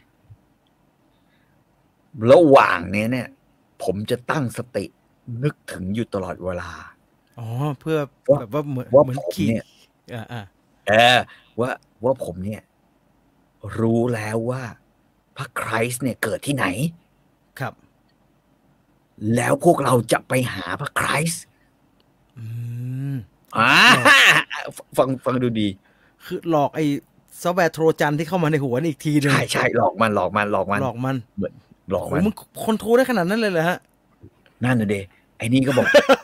ระหว่างนี้เนี่ยผมจะตั้งสตินึกถึงอยู่ตลอดเวลาอ๋อเพื่อแบบว่าเหมือนว่าเหมือนผมเนี่ยอ่าอ่าเออว่าว่าผมเนี่ยรู้แล้วว่าพระคริสต์เนี่ยเกิดที่ไหนครับแล้วพวกเราจะไปหาพระคริสต์อืมอ่าฟังฟังดูดีคือหลอกไอ้ซอฟต์แวร์โทรจันที่เข้ามาในหัวนี่อีกทีนึงใช่ใช่หลอกมันหลอกมันหลอกมันหลอกมันเหมือนหลอกมันมึงคอนโทรลได้ขนาดนั้นเลยเหรอฮะนั่นน่ะเดไอ้นี่ก็บอก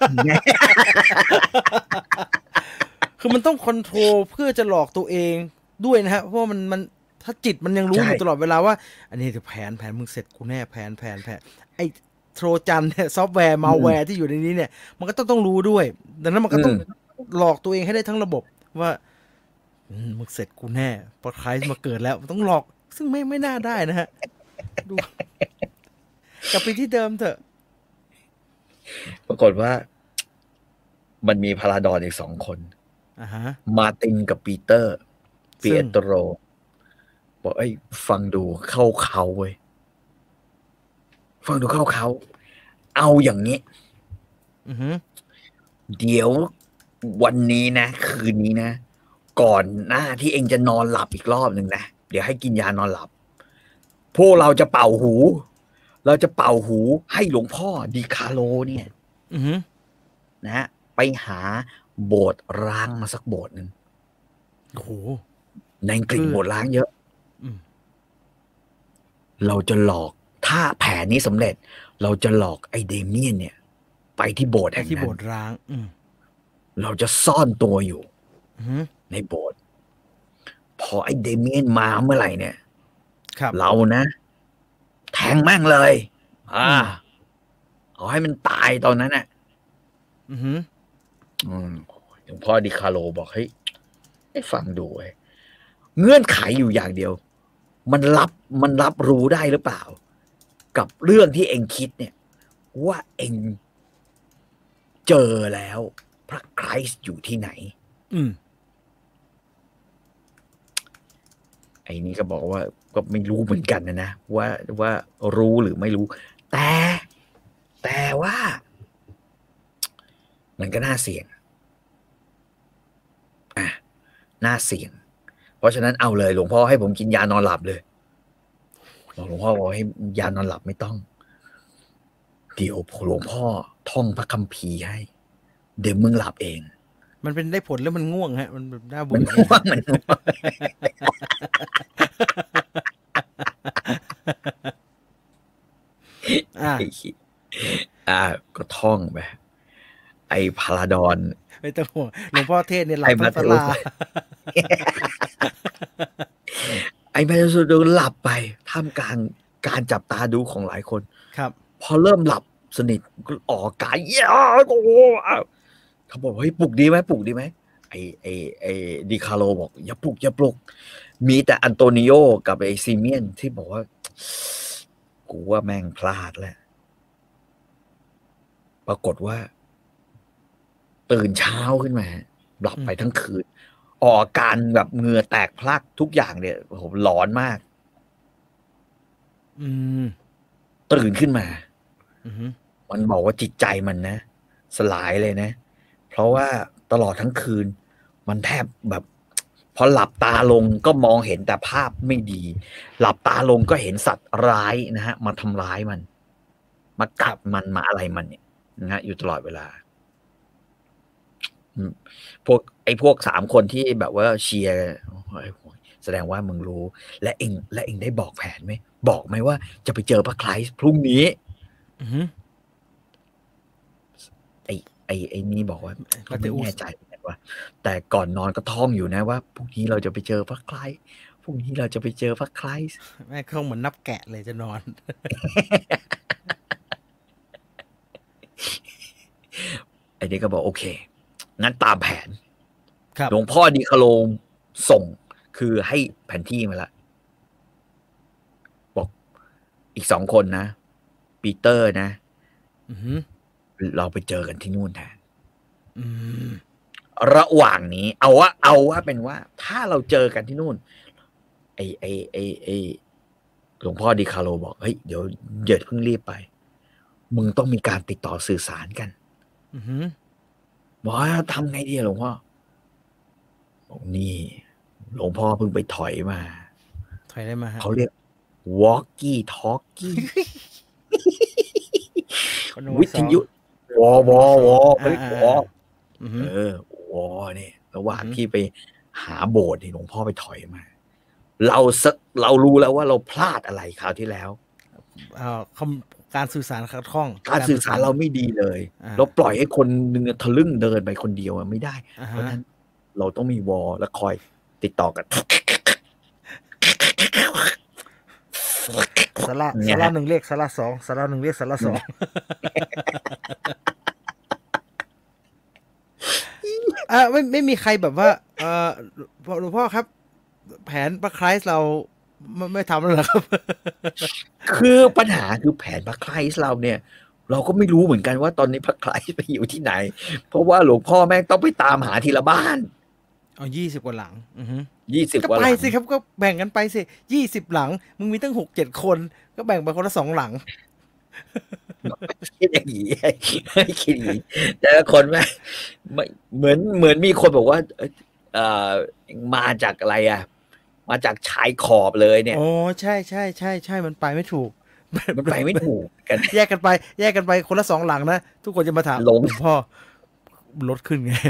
คือมันต้องคอนโทรลเพื่อจะหลอกตัวเองด้วยนะฮะเพราะมันมันถ้าจิตมันยังรู้อยู่ตลอดเวลาว่าอันนี้จะแผนแผนมึงเสร็จกูแน่แผนแผนแผนไอ้โทรจันเนี่ยซอฟต์แวร์มาแวร์ที่อยู่ในนี้เนี่ยมันก็ต้องต้องรู้ด้วยดังนั้นมันก็ต้องหลอกตัวเองให้ได้ทั้งระบบว่ามึงเสร็จกูแน่พอใครมาเกิดแล้วต้องหลอกซึ่งไม่ไม่น่าได้นะฮะดูกลับไปที่เดิมเถอะปรากฏว่ามันมีพาราดอนอีกสองคนอ่าฮะมาร์ตินกับปีเตอร์เปียโตรบอกไอ้ฟังดูเข้าเขาเว้ยฟังดูเข้าเขาเอาอย่างนี้เดี๋ยววันนี้นะคืนนี้นะก่อนหน้าที่เองจะนอนหลับอีกรอบหนึ่งนะเดี๋ยวให้กินยานอนหลับพวกเราจะเป่าหูเราจะเป่าหูให้หลวงพ่อดีคาโลเนี่ยนะฮะไปหาโบสถ์ร้างมาสักโบสถ์หนึ่งโอ้โหในอังกฤษโบสถ์ร้างเยอะเราจะหลอกถ้าแผนนี้สำเร็จเราจะหลอกไอเดเมียนเนี่ยไปที่โบสถ์แห่งนั้นที่โบสถ์ร้างเราจะซ่อนตัวอยู่ในโบสถ์พอไอเดเมียนมาเมื่อไหร่เนี่ยเรานะแทงแม่งเลยอ่าเอาให้มันตายตอนนั้นน่ะอืมหลวงพ่อดิคาโลบอกเฮ้ยให้ฟังดูไอ้เงื่อนไขอยู่อย่างเดียวมันรับมันรับรู้ได้หรือเปล่ากับเรื่องที่เองคิดเนี่ยว่าเองเจอแล้วพระคริสต์อยู่ที่ไหนอืมไอ้นี่ก็บอกว่าก็ไม่รู้เหมือนกันนะนะว่าว่ารู้หรือไม่รู้แต่แต่ว่ามันก็น่าเสี่ยงอ่ะน่าเสี่ยงเพราะฉะนั้นเอาเลยหลวงพ่อให้ผมกินยานอนหลับเลยหลวงพ่อบอกให้ยานอนหลับไม่ต้องเดี๋ยวหลวงพ่อท่องพระคัมภีร์ให้เดี๋ยวมึงหลับเองมันเป็นได้ผลแล้วมันง่วงฮะมันแบบน่าเบื่อมันง่วงมันง่วงอ่าอ่าก็ท่องไปไอ้พาราดอนไม่ต้องห่วงหลวงพ่อเทศเนี่ยหลับทั้งตลาไอ้พาราดอนหลับไปท่ามกลางการจับตาดูของหลายคนครับพอเริ่มหลับสนิทก็ออกกายเย้โอ้โหเขาบอกเฮ้ยปลุกดีไหมปลุกดีไหมไอ้ไอ้ไอ้ดิคาโลบอกอย่าปลุกอย่าปลุกมีแต่อันโตนิโอกับไอ้ซีเมียนที่บอกว่ากูว่าแม่งพลาดแล้วปรากฏว่าตื่นเช้าขึ้นมาหลับไปทั้งคืนออกอาการแบบเหงื่อแตกพลักทุกอย่างเนี่ยโหร้อนมากอืมตื่นขึ้นมามันบอกว่าจิตใจมันนะสลายเลยนะเพราะว่าตลอดทั้งคืนมันแทบแบบพอหลับตาลงก็มองเห็นแต่ภาพไม่ดีหลับตาลงก็เห็นสัตว์ร้ายนะฮะมาทำร้ายมันมมากัดมันมาอะไรมันเนี่ยนะฮะอยู่ตลอดเวลาพวกไอ้พวกสามคนที่แบบว่าเชียร์แสดงว่ามึงรู้และเองและเองได้บอกแผนไหมบอกไหมว่าจะไปเจอพระคริสต์พรุ่งนี้ไอ้ไอ้ไอ้นี่บอกว่าก็ไม่แน่ใจว่าแต่ก่อนนอนก็ท่องอยู่นะว่าพรุ่งนี้เราจะไปเจอพระคริสต์พรุ่งนี้เราจะไปเจอพระคริสต์แม่เขาเหมือนนับแกะเลยจะนอนไอ้นี่ก็บอกโอเคงั้นตามแผนครับหลวงพ่อดีคาโลมส่งคือให้แผนที่มาละบอกอีกสองคนนะปีเตอร์นะเราไปเจอกันที่นู่นแทนระหว่างนี้เอาว่าเอาว่าเป็นว่าถ้าเราเจอกันที่นู่นไอไอไอไอหลวงพ่อดีคาโลบอกเฮ้ยเดี๋ยวเดี๋ยวเพิ่งรีบไปมึงต้องมีการติดต่อสื่อสารกันบอกว่าทำไงดีหลวงพ่อบอกนี่หลวงพ่อเพิ่งไปถอยมาถอยได้มาเขาเรียก walkie talkie วิทยุวอวอวอเฮ้ยวอเออวอเนี่ยระหว่างที่ไปหาโบสถ์นี่หลวงพ่อไปถอยมาเราเรารู้แล้วว่าเราพลาดอะไรคราวที่แล้วการสื่อสารขัดข้องการสื่อสารเราไม่ดีเลยเราปล่อยให้คนนึงทะลึ่งเดินไปคนเดียวไม่ได้เพราะฉะนั้นเราต้องมีวอลและคอยติดต่อกันสาระสาระหนึ่งเรียกสาระสองสาระหนึ่งเรียกสาระสองอ่าไม่ไม่มีใครแบบว่าเออหลวงพ่อครับแผนพระคริสต์เราไม่ไม่ทำแล้วครับคือปัญหาคือแผนพระคริสต์เราเนี่ยเราก็ไม่รู้เหมือนกันว่าตอนนี้พระคริสต์ไปอยู่ที่ไหนเพราะว่าหลวงพ่อแม่งต้องไปตามหาทีละบ้านเอายี่สิบกว่าหลังอือฮึยี่สิบกว่าหลังก็ไปสิครับก็แบ่งกันไปสิยี่สิบหลังมึงมีตั้งหกเจ็ดคนก็แบ่งไปคนละสองหลังคิดอย่างนี้ให้คิดอย่างนี้แต่ละคนแม่เหมือนเหมือนมีคนบอกว่าเอ่อมาจากอะไรอ่ะมาจากชายขอบเลยเนี่ยโอ้ใช่ใช่ใช่ใช่มันไปไม่ถูกมันไปไม่ถูกกันแยกกันไปแยกกันไปคนละสองหลังนะทุกคนจะมาถามหลวงพ่อรถขึ้นไง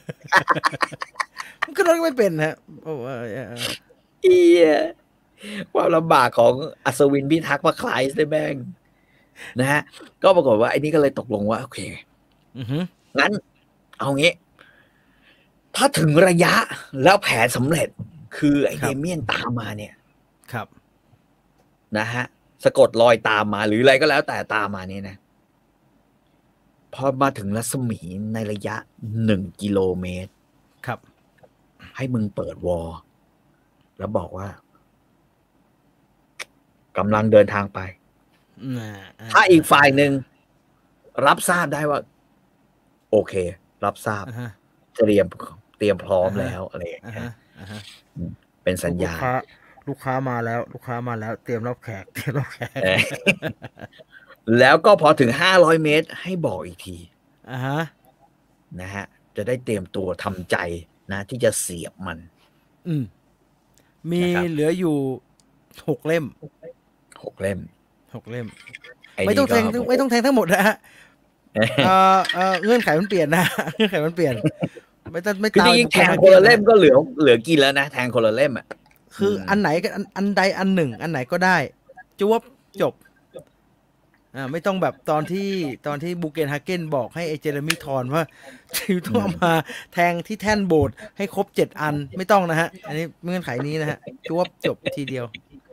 มันก็รถไม่เป็นฮะโอ้ยเอียความลำบากของอัศวินพิทักษ์พระคริสต์ได้แม่งนะฮะก็ปรากฏว่าไอ้นี่ก็เลยตกลงว่าโอเคงั้นเอางี้ถ้าถึงระยะแล้วแผนสำเร็จคือไอ้เดเมียนตามมาเนี่ยครับนะฮะสะกดรอยตามมาหรืออะไรก็แล้วแต่ตามมาเนี่ยนะพอมาถึงรัศมีในระยะหนึ่งกิโลเมตรครับให้มึงเปิดวอลแล้วบอกว่ากำลังเดินทางไปถ้าอีกฝ่ายหนึ่งรับทราบได้ว่าโอเครับทราบเตรียมเตรียมพร้อมแล้วอะไรอย่างเงี้ยเป็นสัญญาณลูกค้ามาแล้วลูกค้ามาแล้วเตรียมรับแขกเตรียมรับแขกแล้วก็พอถึงห้าร้อยเมตรให้บอกอีกทีอ่าฮะนะฮะจะได้เตรียมตัวทำใจนะที่จะเสียบมันอืมมีเหลืออยู่หกเล่มหกเล่มหกเล่มไม่ต้องแทงไม่ต้องแทงทั้งหมดนะฮะเออเออเงื่อนไขมันเปลี่ยนนะเงื่อนไขมันเปลี่ยนไม่ต้องไม่ตามแทงคนละเล่มก็เหลือเหลือกินแล้วนะแทงคนละเล่มอ่ะคืออันไหนก็อันใดอันหนึ่งอันไหนก็ได้จวบจบอ่าไม่ต้องแบบตอนที่ตอนที่บูเกนฮาเกนบอกให้ไอเจเรมี่ทอนว่าทิวต้องมาแทงที่แท่นโบสถ์ให้ครบเจ็ดอันไม่ต้องนะฮะอันนี้เงื่อนไขนี้นะฮะจวบจบทีเดียว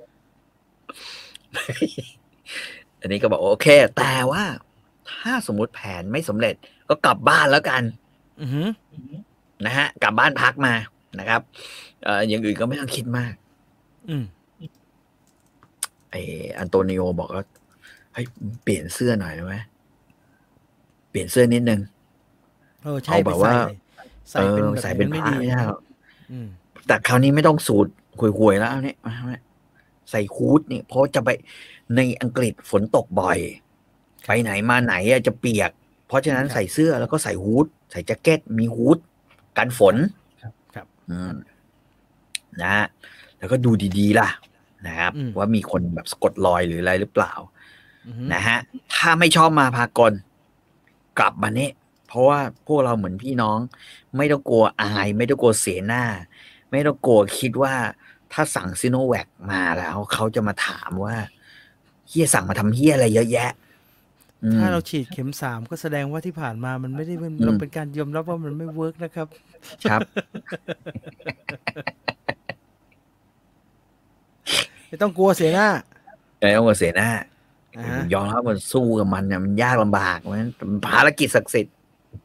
อันนี้ก็บอกโอเคแต่ว่าถ้าสมมุติแผนไม่สำเร็จก็กลับบ้านแล้วกันอือฮึนะฮะกลับบ้านพักมานะครับเอ่ออย่างอื่นก็ไม่ต้องคิดมากอืมไออันโตนิโอบอกว่าเฮ้ยเปลี่ยนเสื้อหน่อยได้ไหมเปลี่ยนเสื้อนิดนึงเออใช่แบบว่าใส่เป็นใส่เป็นผ้าไม่ได้หรอกแต่คราวนี้ไม่ต้องสูตรห่วยๆแล้วเนี่ยใส่ฮู้ดนี่เพราะจะไปในอังกฤษฝนตกบ่อยไปไหนมาไหนจะเปียกเพราะฉะนั้นใส่เสื้อแล้วก็ใส่ฮู้ดใส่แจ็คเก็ตมีฮู้ดกันฝนครับอืมนะแล้วก็ดูดีๆล่ะนะครับว่ามีคนแบบสะกดรอยหรืออะไรหรือเปล่านะฮะถ้าไม่ชอบมาพากลกลับมาเนี่ยเพราะว่าพวกเราเหมือนพี่น้องไม่ต้องกลัวอายไม่ต้องกลัวเสียหน้าไม่ต้องกลัวคิดว่าถ้าสั่งซิโนแวคมาแล้วเขาจะมาถามว่าเฮียสั่งมาทำเฮียอะไรเยอะแยะถ้าเราฉีดเข็มสามก็แสดงว่าที่ผ่านมามันไม่ได้เราเป็นการยอมรับว่ามันไม่เวิร์กนะครับครับไม่ต้องกลัวเสียหน้าไม่ต้องกลัวเสียหน้ายอมรับมันสู้กับมันเนี่ยมันยากลำบากมันภารกิจศักดิ์สิทธิ์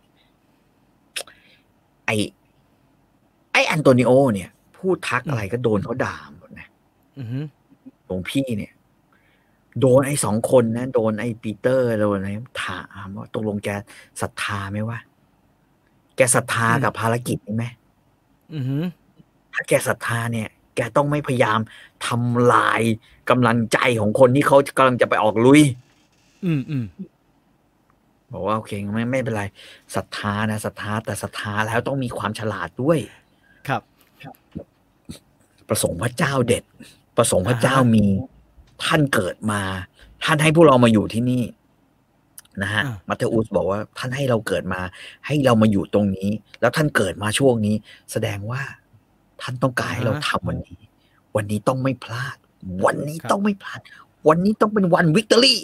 ไอไออันโตนิโอเนี่ยพูดทักอะไรก็โดนเขาด่าหมดนะหลวงพี่เนี่ยโดนไอ้สองคนนะโดนไอ้ปีเตอร์โดนอะไรถามว่าตกลงแกศรัทธาไหมวะแกศรัทธากับภารกิจไหมถ้าแกศรัทธาเนี่ยแกต้องไม่พยายามทำลายกำลังใจของคนที่เขากำลังจะไปออกลุยอืมอืมบอกว่าโอเคไม่ไม่เป็นไรศรัทธานะศรัทธาแต่ศรัทธาแล้วต้องมีความฉลาดด้วยครับประสงค์พระเจ้าเด็ดประสงค์พระเจ้ามีท่านเกิดมาท่านให้พวกเรามาอยู่ที่นี่นะฮะมัทธิอุสบอกว่าท่านให้เราเกิดมาให้เรามาอยู่ตรงนี้แล้วท่านเกิดมาช่วงนี้แสดงว่าท่านต้องการให้เราทำวันนี้วันนี้ต้องไม่พลาดวันนี้ต้องไม่พลาดวันนี้ต้องเป็นวันวิกตอรี่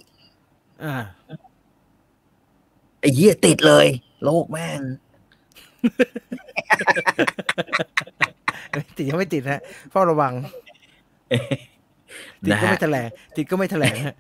ไอ้เหี้ยติดเลยโลกแม่งติดยังไม่ติดฮะเฝ้าระวังติดก็ไม่แถลงติดก็ไม่แถลงฮะ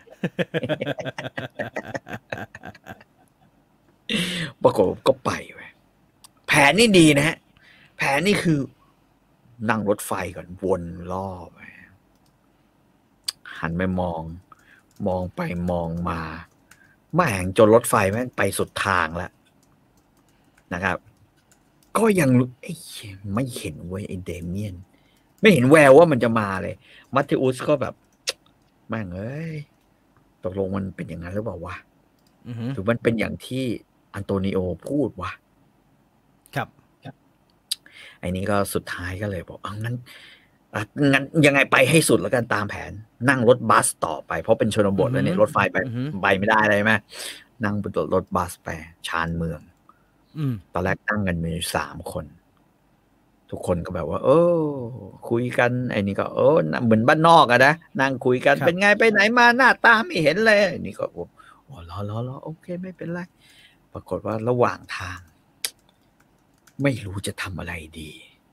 ปรากฏก็ไปไปแผนนี่ดีนะฮะแผนนี่คือนั่งรถไฟก่อนวนรอบไปหันไปมองมองไปมองมาแม่งจนรถไฟแม่งไปสุดทางแล้วนะครับก็ยังไอ้ไม่เห็นเว้ยไอ้เดเมียนไม่เห็นแววว่ามันจะมาเลยมัทธิอุสก็แบบแม่งเอ้ยตกลงมันเป็นอย่างนั้นหรือเปล่าวะหรือมันเป็นอย่างที่อันโตนิโอพูดวะครับไอ้นี้ก็สุดท้ายก็เลยบอกเอางั้นงั้นยังไงไปให้สุดแล้วกันตามแผนนั่งรถบัสต่อไปเพราะเป็นชนบทแล้วเนี่ยรถไฟไปไปไม่ได้เลยไหมนั่งบนรถบัสไปชานเมืองตอนแรกนั่งกันมีสามคนทุกคนก็แบบว่าเออคุยกันไอ้นี่ก็เออเหมือนบ้านนอกอะนะนั่งคุยกันเป็นไงไปไหนมาหน้าตาไม่เห็นเลยนี่ก็โอ้รอรอรอโอเคไม่เป็นไรปรากฏว่าระหว่างทางไม่รู้จะทำอะไรดี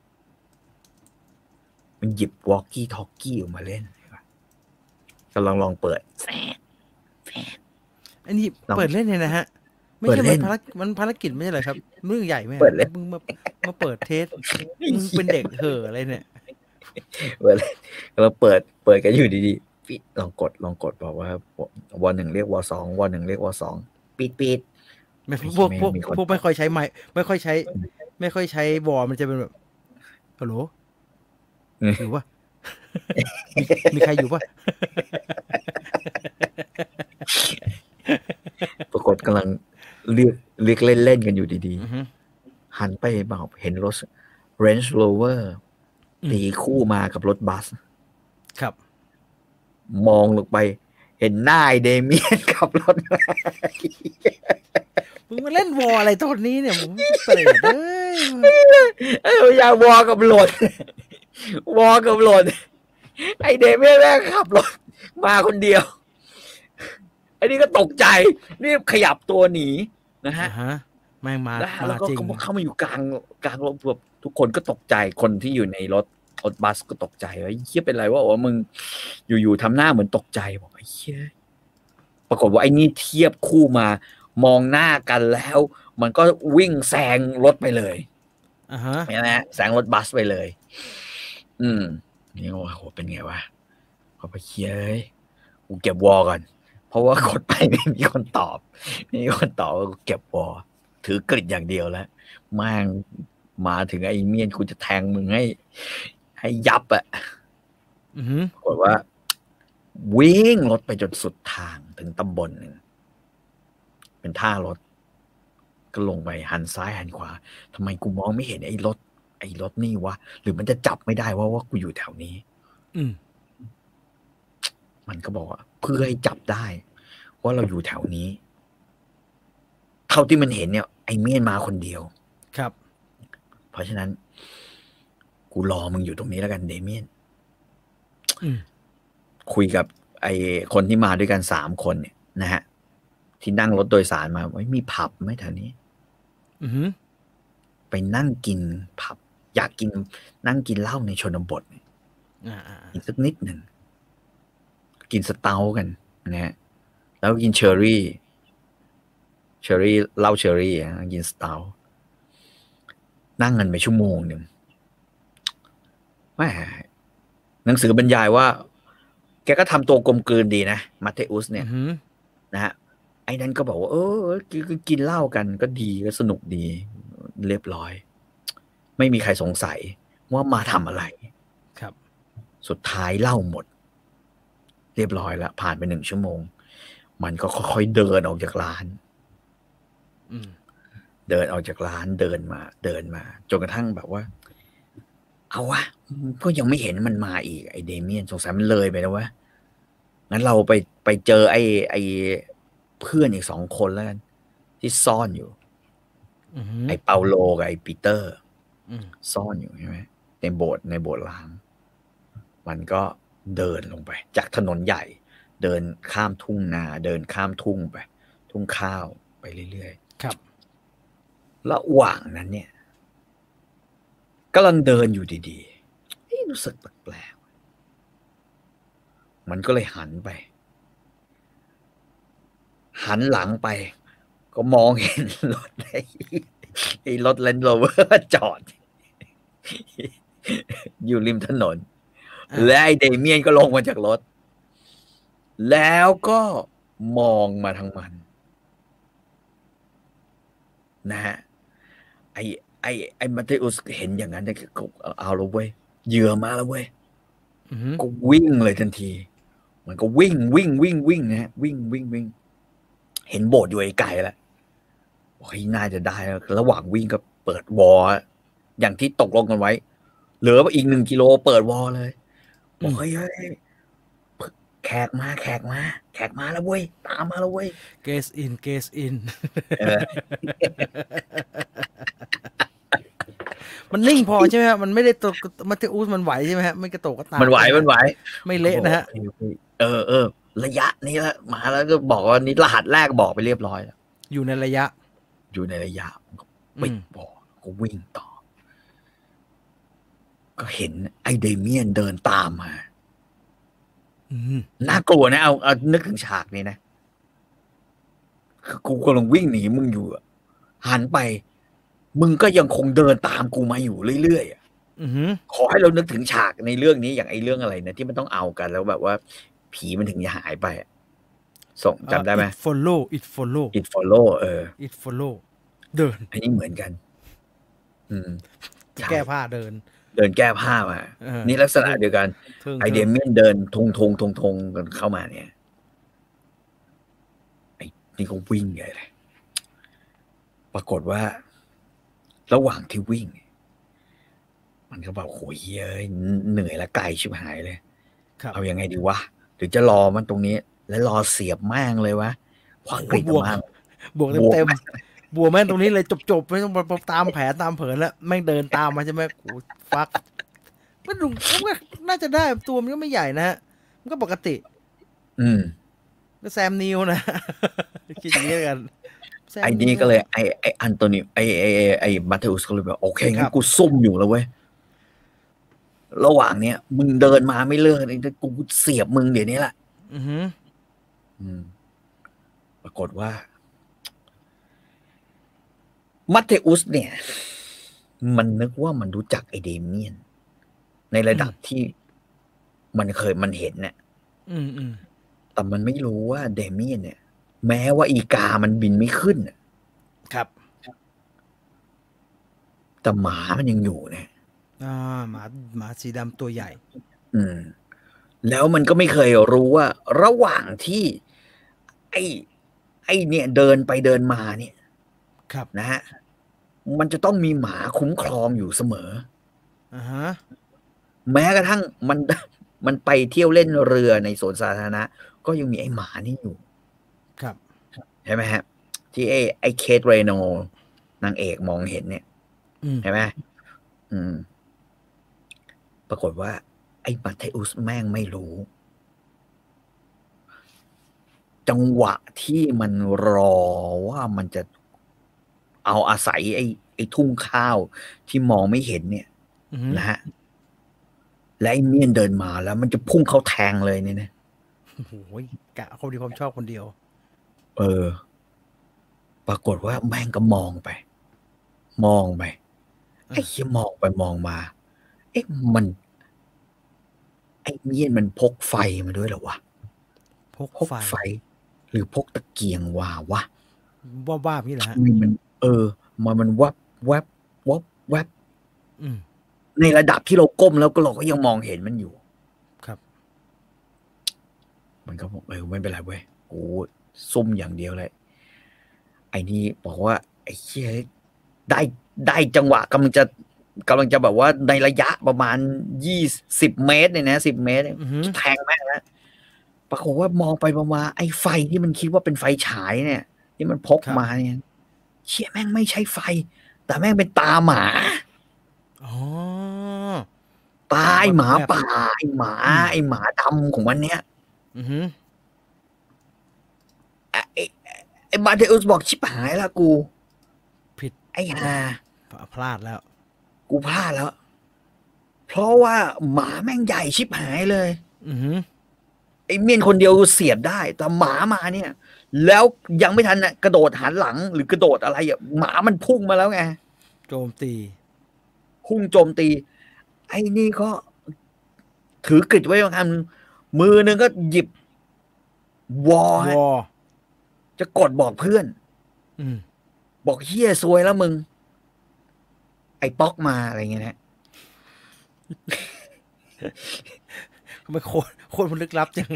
มันหยิบวอลกี้ทอกกี้ออกมาเล่นก็ลองลองเปิดแฟนแฟนอันนี้เปิดเล่นเนี่ยนะฮะไม่ใช่มันภารมันภารกิจไม่ใช่เหรอครับเรื่องใหญ่ไหมมึงมามาเปิดเทสมึงเป็นเด็กเห่ออะไรเนี่ยเปิดเราเปิดเปิดกันอยู่ดีๆปิดลองกดลองกดบอกว่าวอหนึ่งเรียกวอสองวอหนึ่งเรียกวอสองปิดปิดไม่พวกพวกพวกไม่ค่อยใช้ไม้ไม่ค่อยใช้ไม่ค่อยใช้วอมันจะเป็นแบบฮัลโหลอยู่ปะมีใครอยู่ปะปรากฏกำลังเรียกเรียกเล่นๆกันอยู่ดีๆหันไปบอกเห็นรถ Range Rover ตีคู่มากับรถบัสครับมองลงไปเห็นหน้าเดเมียนขับรถมามึงมาเล่นวออะไรตอนนี้เนี่ยมึงเปรตเอ้ยเอ้ยอย่าวอกับรถวอกับรถไอเดเมียนแม่งขับรถมาคนเดียวไอ้นี่ก็ตกใจนี่ขยับตัวหนีนะฮะแม่งมาแล้วก็เข้ามาอยู่กลางกลางรถแบบทุกคนก็ตกใจคนที่อยู่ในรถรถบัสก็ตกใจว่าเหี้ยเป็นไรวะโอ้มึงอยู่ๆทำหน้าเหมือนตกใจบอกไอ้เหี้ยปรากฏว่าไอ้นี่เทียบคู่มามองหน้ากันแล้วมันก็วิ่งแซงรถไปเลยอ่าฮะใช่ไหมแซงรถบัสไปเลยอืมนี่ว่าโหเป็นไงวะเขาไปเหี้ยกูเก็บวอลก่อนเพราะว่ากดไปไม่มีคนตอบไม่มีคนตอบก็เก็บวอลถือกริดอย่างเดียวแล้วแม่งมาถึงไอ้เมียนกูจะแทงมึงให้ให้ยับอ่ะอือฮึปรากฏว่าวิ่งรถไปจนสุดทางถึงตำบลหนึ่งเป็นท่ารถก็ลงไปหันซ้ายหันขวาทำไมกูมองไม่เห็นไอ้รถไอ้รถนี่วะหรือมันจะจับไม่ได้ว่าว่ากูอยู่แถวนี้อืมมันก็บอกว่าเพื่อให้จับได้ว่าเราอยู่แถวนี้เท่าที่มันเห็นเนี่ยไอเมียนมาคนเดียวครับเพราะฉะนั้นกูรอมึงอยู่ตรงนี้แล้วกันเดเมียนคุยกับไอคนที่มาด้วยกันสามคนเนี่ยนะฮะที่นั่งรถโดยสารมาไม่มีผับไหมแถวนี้ไปนั่งกินผับอยากกินนั่งกินเหล้าในชนบทอีกสักนิดหนึ่งกินสเต๊ากันนะฮะแล้วกินเชอร์รี่เชอร์รี่เหล้าเชอร์รี่กินสเต๊านั่งกันไปชั่วโมงหนึ่งแม่หนังสือบรรยายว่าแกก็ทำตัวกลมกลืนดีนะมาเทอุสเนี่ยนะฮะไอ้นั้นก็บอกว่าเออกินเหล้ากันก็ดีก็สนุกดีเรียบร้อยไม่มีใครสงสัยว่ามาทำอะไรครับสุดท้ายเหล้าหมดเรียบร้อยแล้วผ่านไปหนึ่งชั่วโมงมันก็ค่อยๆเดินออกจากร้านเดินออกจากร้านเดินมาเดินมาจนกระทั่งแบบว่าเอาวะก็ยังไม่เห็นมันมาอีกไอเดเมียนสงสัยมันเลยไปแล้ววะงั้นเราไปไปเจอไอไอเพื่อนอีกสองคนแล้วกันที่ซ่อนอยู่ไอเปาโลกับไอปีเตอร์ซ่อนอยู่ใช่ไหมในโบสถ์ในโบสถ์ล้างมันก็เดินลงไปจากถนนใหญ่เดินข้ามทุ่งนาเดินข้ามทุ่งไปทุ่งข้าวไปเรื่อยๆครับระหว่างนั้นเนี่ยกำลังเดินอยู่ดีๆรู้สึกแปลกๆมันก็เลยหันไปหันหลังไปก็มองเห็นรถไอ้ไอ้รถ Land Rover จอดอยู่ริมถนนและไอ้เดเมียนก็ลงมาจากรถแล้วก็มองมาทางมันนะฮะไอ้ไอ้ไอ้มาเทอุสเห็นอย่างนั้นก็เอาแล้วเว้ยเหยื่อมาแล้วเว้ยก็วิ่งเลยทันทีมันก็วิ่งวิ่งวิ่งวิ่งนะฮะวิ่งวิ่งวิ่งเห็นโบสถ์อยู่ไกลแล้วโอ้ยน่าจะได้ระหว่างวิ่งก็เปิดวอลอย่างที่ตกลงกันไว้เหลืออีกหนึ่งกิโลเปิดวอลเลยบอกเฮ้ยแขกมาแขกมาแขกมาแล้วเว้ยตามมาแล้วเว้ย Guess in Guess in มันนิ่งพอใช่ไหมฮะมันไม่ได้ตกมาเทอุสมันไหวใช่ไหมฮะไม่กระโตกก็ตามมันไหวมันไหวไม่เละนะฮะเออเออระยะนี้ละมาแล้วก็บอกว่านี่รหัสแรกบอกไปเรียบร้อยแล้วอยู่ในระยะอยู่ในระยะปิดบอกก็วิ่งต่อก็เห็นไอเดเมียนเดินตามมาน่ากลัวนะเอาเอานึกถึงฉากนี้นะคือกูกำลังวิ่งหนีมึงอยู่หันไปมึงก็ยังคงเดินตามกูมาอยู่เรื่อยๆอ่ะขอให้เรานึกถึงฉากในเรื่องนี้อย่างไอเรื่องอะไรนะที่มันต้องเอากันแล้วแบบว่าผีมันถึงจะหายไปส่งจำได้ไหม It follow It follow It follow เออ It follow เดินอันนี้เหมือนกันอืมแก้ผ้าเดินเดินแก้ผ้ามานี่ลักษณะเดียวกันไอเดเมียนเดินทงทงทงทงกันเข้ามาเนี่ยไอ้นี่ก็วิ่งใหญ่เลยปรากฏว่าระหว่างที่วิ่งมันก็แบบโหยเย้ยเหนื่อยและไกลชิบหายเลยเอายังไงดีวะหรือจะรอมันตรงนี้แล้วรอเสียบแม่งเลยวะควักกรีดออกมาบวกเต็มๆบวกแม่งตรงนี้เลยจบๆไม่ต้องตามแผนตามเผลแล้วแม่งเดินตามมาใช่ไหมกูฟักมันดูก็น่าจะได้ตัวมันก็ไม่ใหญ่นะฮะมันก็ปกติอืมก็แซมนิวนะคิดอย่างนี้กันไอ้นี่ก็เลยไอ้ไอ้อันโตนิไอ้ไอ้ไอ้มาเทอุสก็เลยแบบโอเคงั้นกูซุ่มอยู่แล้วเว้ยระหว่างเนี้ยมึงเดินมาไม่เลิกเลยกูเสียบมึงเดี๋ยวนี้แหละอือฮึอืมปรากฏว่ามาเทอุสเนี่ยมันนึกว่ามันรู้จักไอเดเมียนในระดับที่มันเคยมันเห็นเนี่ยอืมอืมแต่มันไม่รู้ว่าเดเมียนเนี่ยแม้ว่าอีกามันบินไม่ขึ้นครับแต่หมามันยังอยู่เนี่ยอ่าหมาหมาสีดำตัวใหญ่อืมแล้วมันก็ไม่เคยรู้ว่าระหว่างที่ไอ้ไอ้เนี่ยเดินไปเดินมาเนี่ยครับนะฮะมันจะต้องมีหมาคุ้มครองอยู่เสมออ่าฮะแม้กระทั่งมันมันไปเที่ยวเล่นเรือในสวนสาธารณะก็ยังมีไอ้หมานี่อยู่ใช่ไหมฮะที่ไอ้ไอ้เคทเรโนนางเอกมองเห็นเนี่ยใช่ไหมอืมปรากฏว่าไอ้มัทเทอุสแม่งไม่รู้จังหวะที่มันรอว่ามันจะเอาอาศัยไอ้ไอ้ทุ่งข้าวที่มองไม่เห็นเนี่ยนะฮะและไอ้เมียนเดินมาแล้วมันจะพุ่งเข้าแทงเลยเนี่ยนะโอ้โหกะคนดีความชอบคนเดียวเออปรากฏว่าแม่งก็มองไปมองไปไอ้เหี้ยมองไปมองมาเอ๊ะมันไอ้เมียนมันพกไฟมาด้วยเหรอวะพกพกไฟไฟหรือพกตะเกียงว่าวะว่าบ้าพี่เหรอฮะมัน เออมันมันวับวับวับวับในระดับที่เราก้มแล้วก็เราก็ยังมองเห็นมันอยู่ครับมันก็บอกเออไม่เป็นไรเว้ยกูซุ่มอย่างเดียวเลยไอ้นี่บอกว่าไอ้เชี่ยได้ได้จังหวะกำลังจะกำลังจะแบบว่าในระยะประมาณยี่สิบเมตรเนี่ยนะสิบเมตรแทงแม่งแล้วปรากฏว่ามองไปประมาณไอ้ไฟที่มันคิดว่าเป็นไฟฉายเนี่ยที่มันพกมาเนี่ยเชี่ยแม่งไม่ใช่ไฟแต่แม่งเป็นตาหมาอ๋อตาไอ้หมาป่าไอ้หมาไอ้หมาดำของมันเนี้ยอือฮึไอ้ไอ้มาเทอุสบอกชิบหายละกูผิดไอ้ห่าพลาดแล้วกูพลาดแล้วเพราะว่าหมาแม่งใหญ่ชิบหายเลยอือฮึไอ้เมียนคนเดียวเสียบได้แต่หมามาเนี่ยแล้วยังไม่ทันน่ะกระโดดหันหลังหรือกระโดดอะไรอ่ะหมามันพุ่งมาแล้วไงโจมตีพุ่งโจมตีไอ้นี่ก็ถือกริดไว้บางอันมือนึงก็หยิบวอวอจะกดบอกเพื่อนบอกเฮียซวยแล้วมึงไอ้ป๊อกมาอะไรเงี้ยนะทำไมโคนโคนมันลึกลับจัง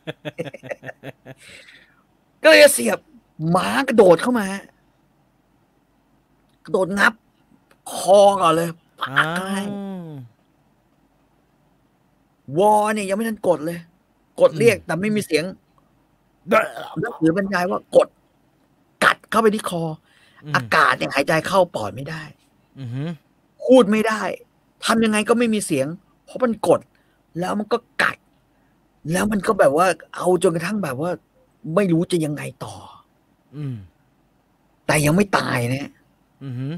ก็เลยเสียบหมากระโดดเข้ามากระโดดงับคอก่อนเลยปักให้วอเนี่ยยังไม่ทันกดเลยกดเรียกแต่ไม่มีเสียงนักสือบรรยายว่ากดกัดเข้าไปที่คออากาศเนี่ยหายใจเข้าปอดไม่ได้พูดไม่ได้ทำยังไงก็ไม่มีเสียงเพราะมันกดแล้วมันก็กัดแล้วมันก็แบบว่าเอาจนกระทั่งแบบว่าไม่รู้จะยังไงต่ออืมแต่ยังไม่ตายนะอือ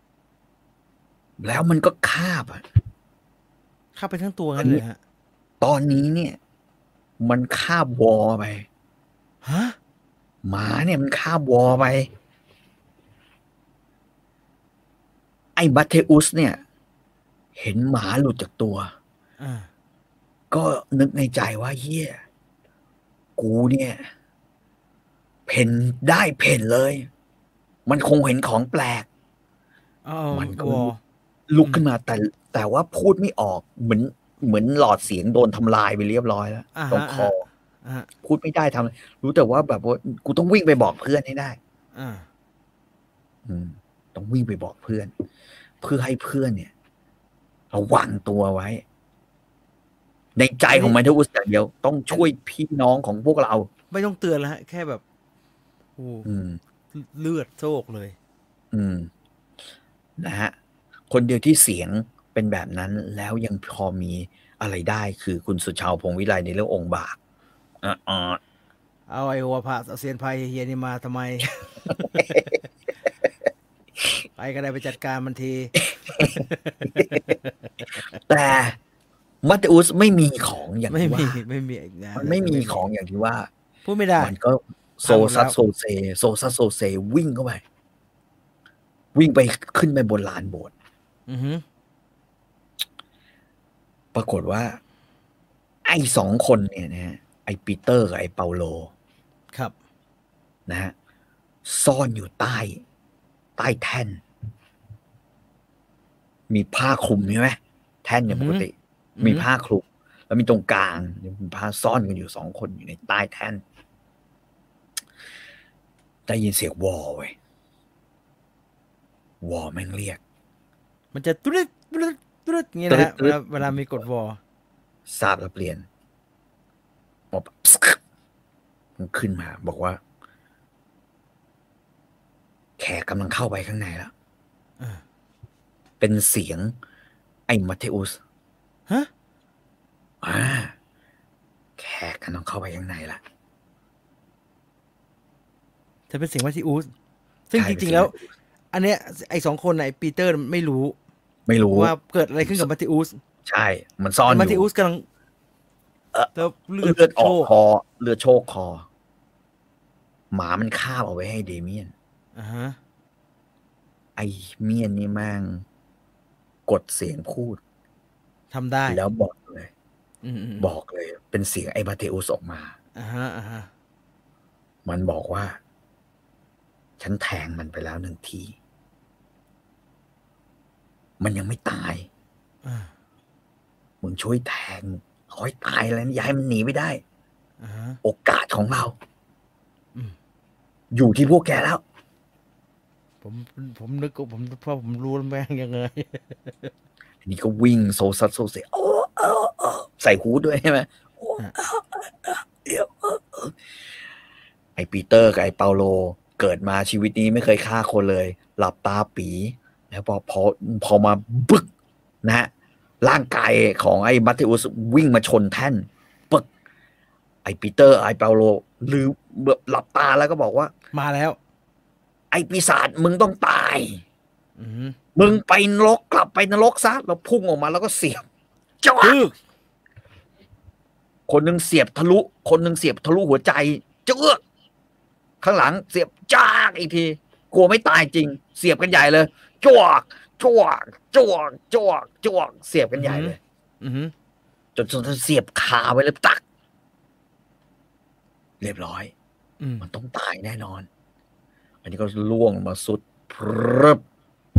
แล้วมันก็คาบอ่ะคาบไปทั้งตัวงั้นเลยฮะตอนนี้เนี่ยมันคาบวอไปฮะหมาเนี่ยมันคาบวอไปไอ้บัตเทอุสเนี่ยเห็นหมาหลุดจากตัวอ่าก็นึกในใจว่าเฮียกูเนี่ยเพ่นได้เพ่นเลยมันคงเห็นของแปลกมันก็ลุกขึ้นมาแต่แต่ว่าพูดไม่ออกเหมือนเหมือนหลอดเสียงโดนทำลายไปเรียบร้อยแล้วตรงคอพูดไม่ได้ทำรู้แต่ว่าแบบว่ากูต้องวิ่งไปบอกเพื่อนให้ได้อ่าอืมต้องวิ่งไปบอกเพื่อนเพื่อให้เพื่อนเนี่ยระวังตัวไว้ในใจของมันเท่าอุตสาห์เดียวต้องช่วยพี่น้องของพวกเราไม่ต้องเตือนแล้วแค่แบบโอ้เลือดโชกเลยอืมนะฮะคนเดียวที่เสียงเป็นแบบนั้นแล้วยังพอมีอะไรได้คือคุณสุชาวพงษ์วิไลในเรื่ององค์บากอ่าเอาไอ้หัวพระเซียนไพ่เฮียนี่มาทำไมไปก็ได้ไปจัดการมันทีแต่มัตเตอุสไม่มีของอย่างที่ว่าไม่มีมันไม่มีของอย่างที่ว่าพูดไม่ได้มันก็โซซัสโซเซโซซัสโซเซวิ่งเข้าไปวิ่งไปขึ้นไปบนลานโบสถ์ปรากฏว่าไอ้สองคนเนี่ยนะไอ้ปีเตอร์กับไอ้เปาโลครับนะฮะซ่อนอยู่ใต้ใต้แท่นมีผ้าคลุมใช่ไหมแท่นอย่างปกติมีผ้าคลุมแล้วมีตรงกลางมีผ้าซ่อนกันอยู่สองคนอยู่ในใต้แท่นได้ยินเสียงวอลเว้ยวอลแม่งเรียกมันจะตุ๊ดตุ๊ดตุ๊ดอย่างเงี้ยนะเวลาเวลามีกดวอลทราบแล้วเปลี่ยนบอกมันขึ้นมาบอกว่ากกำลังเข้าไปข้างในแล้วเป็นเสียงไอ้มัทเทอุสฮะอ่าแขกกำลังเข้าไปข้างในละจะเป็นเสียงมัทธิอุสซึ่งจริงๆแล้วอันเนี้ยไอ้สองคนไอ้ปีเตอร์ไม่รู้ไม่รู้ว่าเกิดอะไรขึ้นกับมัทธิอุสใช่มันซ่อนอยู่มัทธิอุสกำลังแล้วเลือดออกคอเลือดโชกคอหมามันคาบเอาไว้ให้เดเมียนอ่าฮะไอเมียนนี่มั่งกดเสียงพูดทำได้แล้วบอกเลยบอกเลยเป็นเสียงไอ้มาเทอุสออกมาอ่าฮะอ่าฮะมันบอกว่าฉันแทงมันไปแล้วหนึ่งทีมันยังไม่ตายมึงช่วยแทงขอให้ตายแล้วอย่าให้มันหนีไม่ได้โอกาสของเราอยู่ที่พวกแกแล้วผมผมนึกผมเพราะผมรู้แล้วแม่งยังไงอันนี้ก็วิ่งโซซัสโซเซโอ้ใส่หูด้วยใช่ไหมไอปีเตอร์กับไอเปาโลเกิดมาชีวิตนี้ไม่เคยฆ่าคนเลยหลับตาปีแล้วพอพอพอมาบึกนะฮะร่างกายของไอ้มัทธิอุสวิ่งมาชนแท่นปึกไอ้ปีเตอร์ไอ้เปาโลลืมหลับตาแล้วก็บอกว่ามาแล้วไอ้ปีศาจมึงต้องตายมึงไปนรกกลับไปนรกซะแล้วพุ่งออกมาแล้วก็เสียบจ้าคนหนึ่งเสียบทะลุคนหนึ่งเสียบทะลุหัวใจเจือกข้างหลังเสียบจ้ากอีกทีกลัวไม่ตายจริงเสียบกันใหญ่เลยจวกจวกจวกจวกจวกเสียบกันใหญ่เลยจนจนเสียบคาไว้เลยตักเรียบร้อยมันต้องตายแน่นอนอันนี้ก็ล่วงมาสุดพรึบ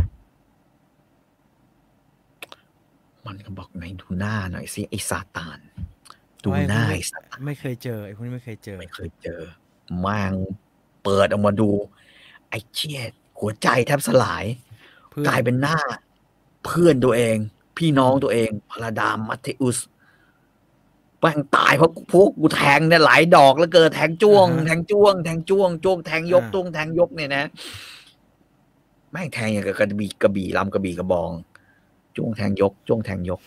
มันก็บอกไหนดูหน้าหน่อยสิไอ้ซาตานดูหน้าไอ้ซาตานไม่เคยเจอไอ้พวกนี้ไม่เคยเจอไม่เคยเจอมังเปิดออกมาดูไอ้เชี่ยหัวใจแทบสลายกลายเป็นหน้าเพื่อนตัวเองพี่น้องตัวเองพลาดามัทเทอุสแม่งตายเพราะพวกกูแทงเนี่ยหลายดอกแล้วเกิดแทงจ้วงแทงจ้วงแทงจ้วงจ้วงแทงยกจ้วงแทงยกเนี่ยนะแม่งแทงอย่างกับกระบี่กระบี่ลำกระบี่กระบองจ้วงแทงยกจ้วงแทงยก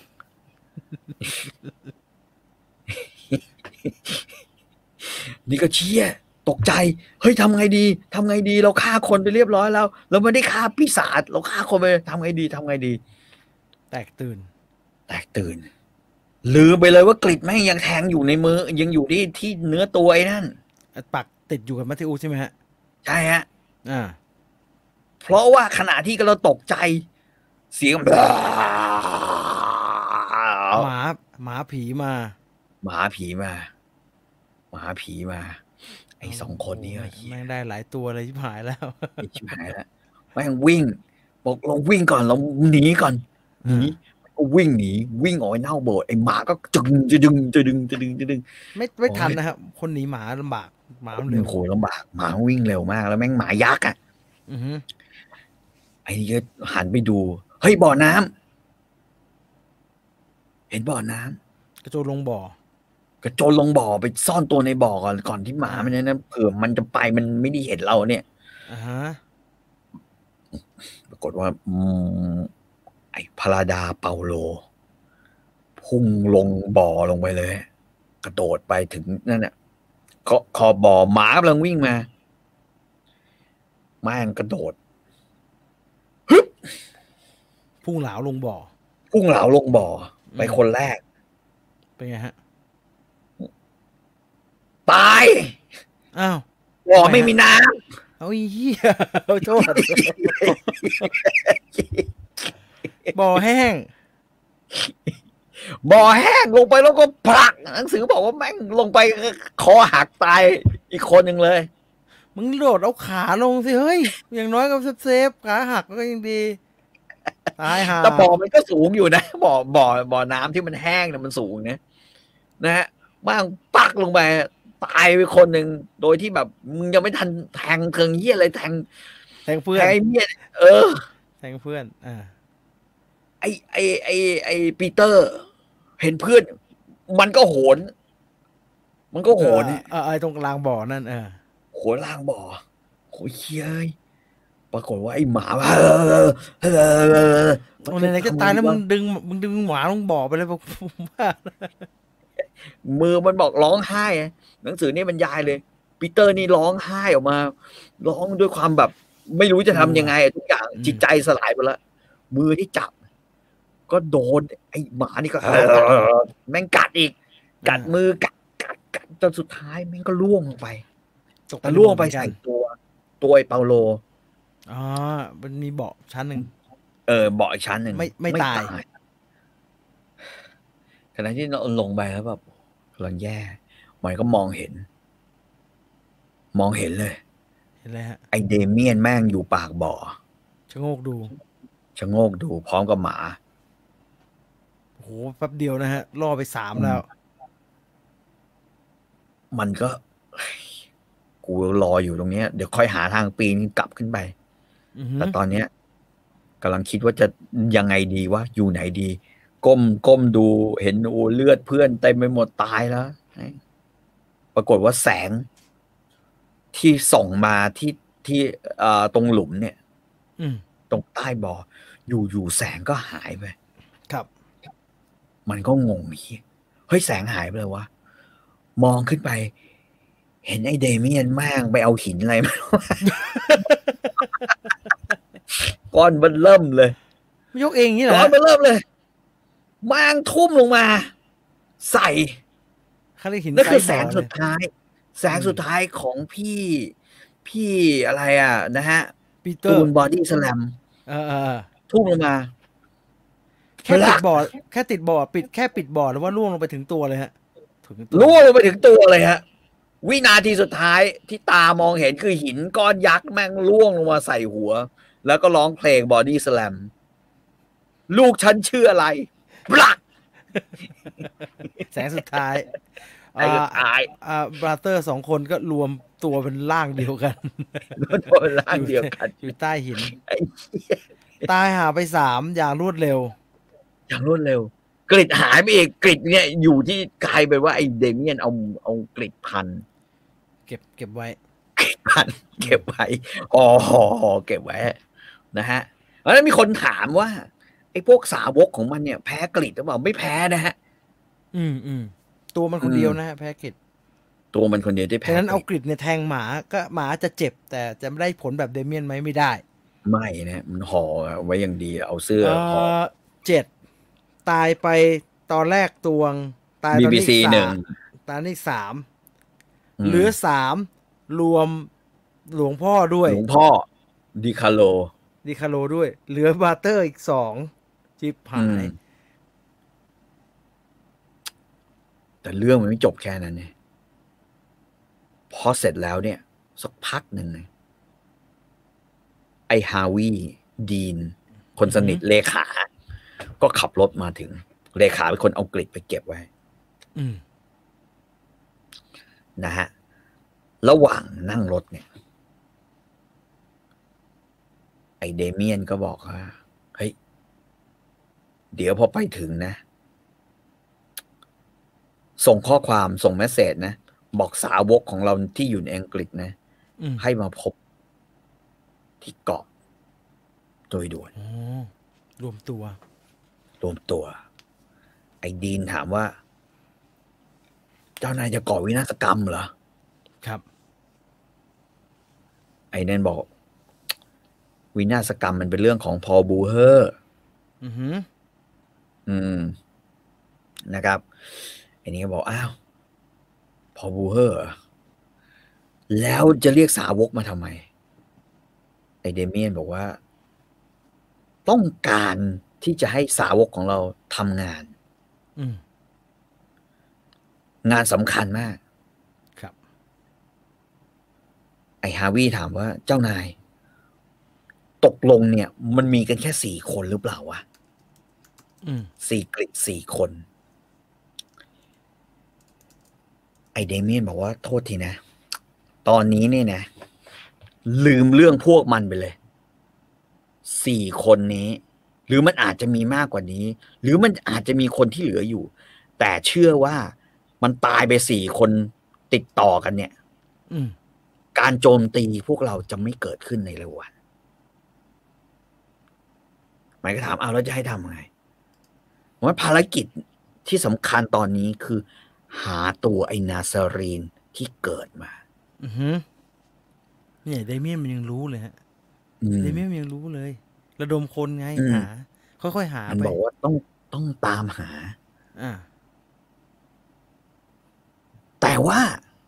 นี่ก็เชี่ยตกใจเฮ้ยทำไงดีทำไงดีเราฆ่าคนไปเรียบร้อยแล้วเราไม่ได้ฆ่าปีศาจเราฆ่าคนไปทำไงดีทำไงดีแตกตื่นแตกตื่นลืมไปเลยว่ากริดแม่งยังแทงอยู่ในมือยังอยู่ที่ที่เนื้อตัวไอ้นั่นปักติดอยู่กับมัทธิอุสใช่ไหมฮะใช่ฮะอ่าเพราะว่าขณะที่เราตกใจเสียงหมาหมาผีมาหมาผีมาหมาผีมาไอ้สองคนนี้แม่งได้หลายตัวเลยชิบหายแล้วชิบหายแล้วแม่งวิ่งบอกเราวิ่งก่อนเราหนีก่อนหนีก็วิ่งหนีวิ่งออกไปนอกโบสถ์ไอ้หมาก็จึงจะดึงจะดึงจะดึงจะดึงไม่ไม่ทันนะครับคนหนีหมาลำบากหมาเร็วโหลำบากหมาวิ่งเร็วมากแล้วแม่งหมายักษ์อ่ะไอ้นี่ก็หันไปดูเฮ้ยบ่อน้ำเห็นบ่อน้ำกระโจนลงบ่อกระโจนลงบ่อไปซ่อนตัวในบ่อก่อนก่อนที่หมามันเนี่ยนะเผื่อมันจะไปมันไม่ได้เห็นเราเนี่ยอ่าฮะปรากฏว่าไอ้พลาดาเปาโลพุ่งลงบ่อลงไปเลยกระโดดไปถึงนั่นน่ะก็ขอบบ่อหมากำลังวิ่งมาแม่งกระโดดฮึบพุ่งเหลาลงบ่อพุ่งเหลาลงบ่อไปคนแรกเป็นไงฮะตายอ้าวบ่อไม่มีน้ำเอาเหี้ยโทษบ่อแห้งบ่อแห้งลงไปแล้วก็ผลักหนังสือบอกว่าแม่งลงไปคอหักตายอีกคนหนึ่งเลยมึงโดดเอาขาลงสิเฮ้ยอย่างน้อยก็เซฟขาหักก็ยังดีตายห่าแต่บ่อมันก็สูงอยู่นะบ่อบ่อบ่อน้ำที่มันแห้งเนี่ยมันสูงนะนะฮะบ้างปักลงไปตายไปคนหนึ่งโดยที่แบบมึงยังไม่ทันแทงเคิงเหี้ยอะไรแทงแทงเพื่อนแทงเหี้ยเออแทงเพื่อนอ่าไอไอไอไอปีเตอร์เห็นเพื่อนมันก็โหนมันก็โหนไอตรงกลางบ่อนั่นเออโหนล่างบ่อโหเย้ยปปรากฏว่าไอ้หมาโอ้ไหนๆจะตายแล้วมึงดึงมึงดึงหมาลงบ่อไปเลยบอกว่ามือมันบอกร้องไห้หนังสือนี่บรรยายเลยปีเตอร์นี่ร้องไห้ออกมาร้องด้วยความแบบไม่รู้จะทำยังไงทุกอย่างจิตใจสลายไปแล้วมือที่จับก็โดนไอ้หมานี่ก็แม่งกัดอีกกัดมือกัดกัดกัดจนสุดท้ายแม่งก็ล่วงลงไปแต่ล่วงไปใส่ตัวตัวไอ้เปาโลอ๋อมันมีเบาะชั้นหนึ่งเออเบาะอีกชั้นหนึ่งไม่ไม่ตายขณะที่เราลงไปแล้วแบบกำลังแย่มันก็มองเห็นมองเห็นเลยเห็นเลยฮะไอเดเมียนแม่งอยู่ปากบ่อชะโงกดูชะโงกดูพร้อมกับหมาโอ้โหแป๊บเดียวนะฮะล่อไปสามแล้วมันก็กูรออยู่ตรงนี้เดี๋ยวค่อยหาทางปีนกลับขึ้นไปแต่ตอนเนี้ยกำลังคิดว่าจะยังไงดีวะอยู่ไหนดีก้มก้มดูเห็นโอ้เลือดเพื่อนเต็มไปหมดตายแล้วปรากฏว่าแสงที่ส่องมาที่ที่ตรงหลุมเนี่ยตรงใต้บ่ออยู่อยู่แสงก็หายไปครับมันก็งงเฮ้ยแสงหายไปเลยวะมองขึ้นไปเห็นไอ้เดเมียนแม่งไปเอาหินอะไรมาก้อนมันเริ่มเลยยกเองนี่เหรอก้อนมันเริ่มเลยแม่งทุ่มลงมาใส่นั่นคือแสงสุดท้ายแสงสุดท้ายของพี่พี่อะไรอ่ะนะฮะตูนบอดี้สแลมทุ่มลงมาแค่ติดบ่อแค่ติดบ่อปิดแค่ปิดบ่อแล้วว่าล่วงลงไปถึงตัวเลยฮะล่วงลงไปถึงตัวเลยฮะวินาทีสุดท้ายที่ตามองเห็นคือหินก้อนยักษ์แม่งล่วงลงมาใส่หัวแล้วก็ร้องเพลงบอดี้สแลมลูกฉันชื่ออะไรบลักแสงสุดท้ายอ่าอ่าบราเตอร์สองคนก็รวมตัวเป็นร่างเดียวกันรวมตัวเป็นร่างเดียวกันอยู่ใต้หินตายหาไปสามอย่างรวดเร็วอย่างรวดเร็วกริดหายไปอีกกริดเนี่ยอยู่ที่กลายเป็นว่าไอ้เดเมียนเอาเอากริดพันเก็บเก็บไว้กริดพันเก็บไว้อ๋อเก็บไว้นะฮะแล้วมีคนถามว่าไอ้พวกสาวกของมันเนี่ยแพ้กริดหรือเปล่าไม่แพ้นะฮะอืมอืมตัวมันคนเดียวนะฮะแพ้กริดตัวมันคนเดียวที่แพ้ฉะนั้นเอากริดเนี่ยแทงหมาก็หมาจะเจ็บแต่จะไม่ได้ผลแบบเดเมียนไหมไม่ได้ไม่นะมันห่อไว้อย่างดีเอาเสื้อห่อเจ็ดตายไปตอนแรกตวงตายตอนนี้สามตอนนี้สามเหลือสามรวมหลวงพ่อด้วยหลวงพ่อดิคาโลดิคาโลด้วยเหลือบาเตอร์อีกสองจิบหายแต่เรื่องมันไม่จบแค่นั้นเนี่ยพอเสร็จแล้วเนี่ยสักพักหนึ่งไอ้ฮาวิดีนคนสนิทเลขาก็ขับรถมาถึงเลขาเป็นคนเอากริดไปเก็บไว้นะฮะระหว่างนั่งรถเนี่ยไอ้เดเมียนก็บอกว่าเฮ้ยเดี๋ยวพอไปถึงนะส่งข้อความส่งเมสเสจนะบอกสาวกของเราที่อยู่ในอังกฤษนะให้มาพบที่เกาะโดยด่วนรวมตัวรวมตัวไอ้ดีนถามว่าเจ้านายจะก่อวินาศกรรมเหรอครับไอ้นั่นบอกวินาศกรรมมันเป็นเรื่องของพอบูเฮอร์อือหืออืมนะครับไอ้นี่ก็บอกอ้าวพอบูเฮอร์แล้วจะเรียกสาวกมาทำไมไอ้เดเมียนบอกว่าต้องการที่จะให้สาวกของเราทำงานงานสำคัญมากครับไอ้ฮาวิถามว่าเจ้านายตกลงเนี่ยมันมีกันแค่สี่คนหรือเปล่าวะสี่กริดสี่คนไอ้เดเมียนบอกว่าโทษทีนะตอนนี้เนี่ยนะลืมเรื่องพวกมันไปเลยสี่คนนี้หรือมันอาจจะมีมากกว่านี้หรือมันอาจจะมีคนที่เหลืออยู่แต่เชื่อว่ามันตายไปสี่คนติดต่อกันเนี่ยการโจมตีพวกเราจะไม่เกิดขึ้นในเร็ววันมันก็ถามอ้าวแล้วจะให้ทำไงว่าภารกิจที่สำคัญตอนนี้คือหาตัวไอ้นาซารีนที่เกิดมาอือฮึเนี่ยเดเมียนมันยังรู้เลยฮะเดเมียนมันยังรู้เลยระดมคนไงหาค่อยๆหามันไปบอกว่าต้องต้องตามหาอ่าแต่ว่า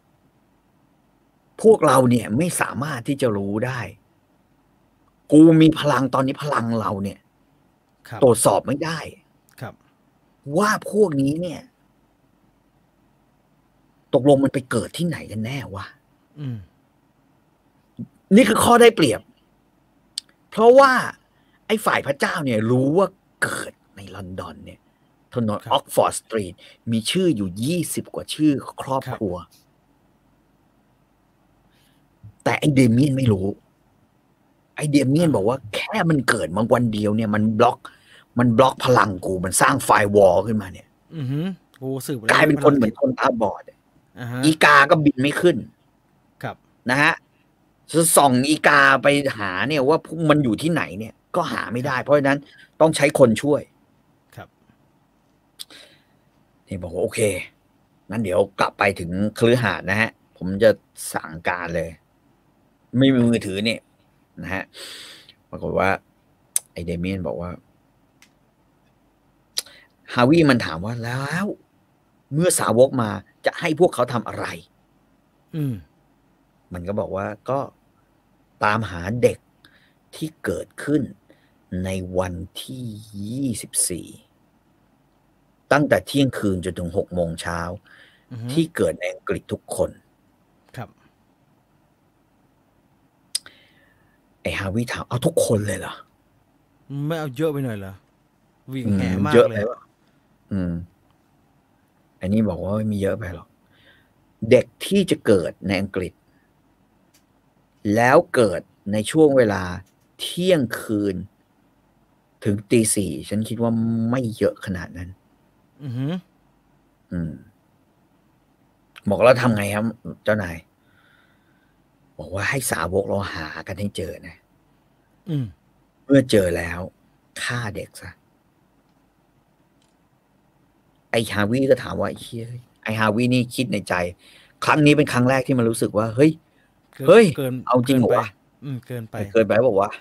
พวกเราเนี่ยไม่สามารถที่จะรู้ได้กูมีพลังตอนนี้พลังเราเนี่ยตรวจสอบไม่ได้ครับว่าพวกนี้เนี่ยตกลงมันไปเกิดที่ไหนกันแน่วะอืมนี่คือข้อได้เปรียบเพราะว่าไอ้ฝ่ายพระเจ้าเนี่ยรู้ว่าเกิดในลอนดอนเนี่ยถนนออกฟอร์ดสตรีทมีชื่ออยู่ยี่สิบกว่าชื่อครอบครัวแต่ไอเดเมียนไม่รู้ไอเดเมียนบอกว่าแค่มันเกิดมาวันเดียวเนี่ยมันบล็อกมันบล็อกพลังกูมันสร้างไฟวอลขึ้นมาเนี่ยอือฮึโอ้สืบกลายเป็นคนเหมือนคนตาบอดอีกาก็บินไม่ขึ้นครับนะฮะจะส่องอีกาไปหาเนี่ยว่าพวกมันอยู่ที่ไหนเนี่ยก็หาไม่ได้เพราะฉะนั้นต้องใช้คนช่วยครับนี่บอกว่าโอเคงั้นเดี๋ยวกลับไปถึงคฤหาสน์นะฮะผมจะสั่งการเลยไม่มีมือถือเนี่ยนะฮะปรากฏว่าไอเดเมียนบอกว่าฮาวิมันถามว่าแล้วเมื่อสาวกมาจะให้พวกเขาทำอะไรอืมมันก็บอกว่าก็ตามหาเด็กที่เกิดขึ้นในวันที่ยี่สิบสี่ตั้งแต่เที่ยงคืนจนถึงหกโมงเช้าที่เกิดในอังกฤษทุกคนครับไอ้ฮาวิถามเอาทุกคนเลยเหรอไม่เอาเยอะไปหน่อยเหรอวิ่งแห่มากเลยอืมอันนี้บอกว่าไม่มีเยอะไปหรอกเด็กที่จะเกิดในอังกฤษแล้วเกิดในช่วงเวลาเที่ยงคืนถึงตีสี่ฉันคิดว่าไม่เยอะขนาดนั้นอือฮึอืมบอกแล้วทำไงครับเจ้านายบอกว่าให้สาวกเราหากันให้เจอนะอืมเมื่อเจอแล้วฆ่าเด็กซะไอ้ฮาวิก็ถามว่าเฮ้ยไอ้ฮาวินี่คิดในใจครั้งนี้เป็นครั้งแรกที่มันรู้สึกว่าเฮ้ยเฮ้ยเกินเอาจริงเหรอวะอืมเกินไปเกินไปบอกว่า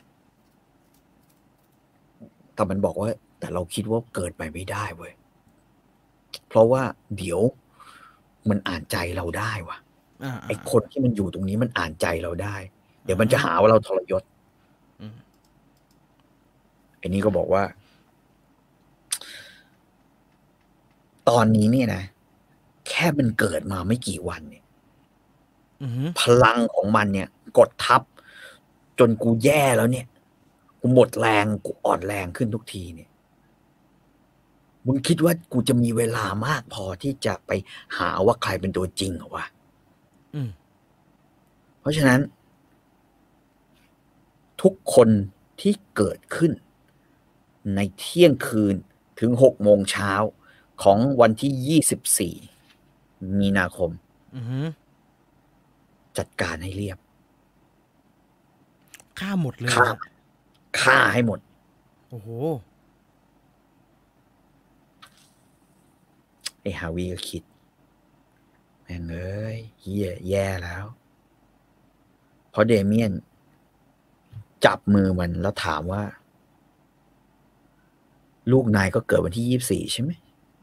แต่มันบอกว่าแต่เราคิดว่าเกิดไปไม่ได้เว้ยเพราะว่าเดี๋ยวมันอ่านใจเราได้ว่ะไอ้คนที่มันอยู่ตรงนี้มันอ่านใจเราได้เดี๋ยวมันจะหาว่าเราทรยศไอ้นี่ก็บอกว่าตอนนี้เนี่ยนะแค่มันเกิดมาไม่กี่วันเนี่ยพลังของมันเนี่ยกดทับจนกูแย่แล้วเนี่ยกูหมดแรงกูอ่อนแรงขึ้นทุกทีเนี่ยมึงคิดว่ากูจะมีเวลามากพอที่จะไปหาว่าใครเป็นตัวจริงเหรอวะเพราะฉะนั้นทุกคนที่เกิดขึ้นในเที่ยงคืนถึงหกโมงเช้าของวันที่ยี่สิบสี่มีนาคมจัดการให้เรียบฆ่าหมดเลยฆ่าฆ่าให้หมดโอ้โหไอ้ฮาวิก็คิดแม่งเอ้ยเหี้ยแย่แล้วเพราะเดเมียนจับมือมันแล้วถามว่าลูกนายก็เกิดวันที่ยี่สิบสี่ใช่ไหม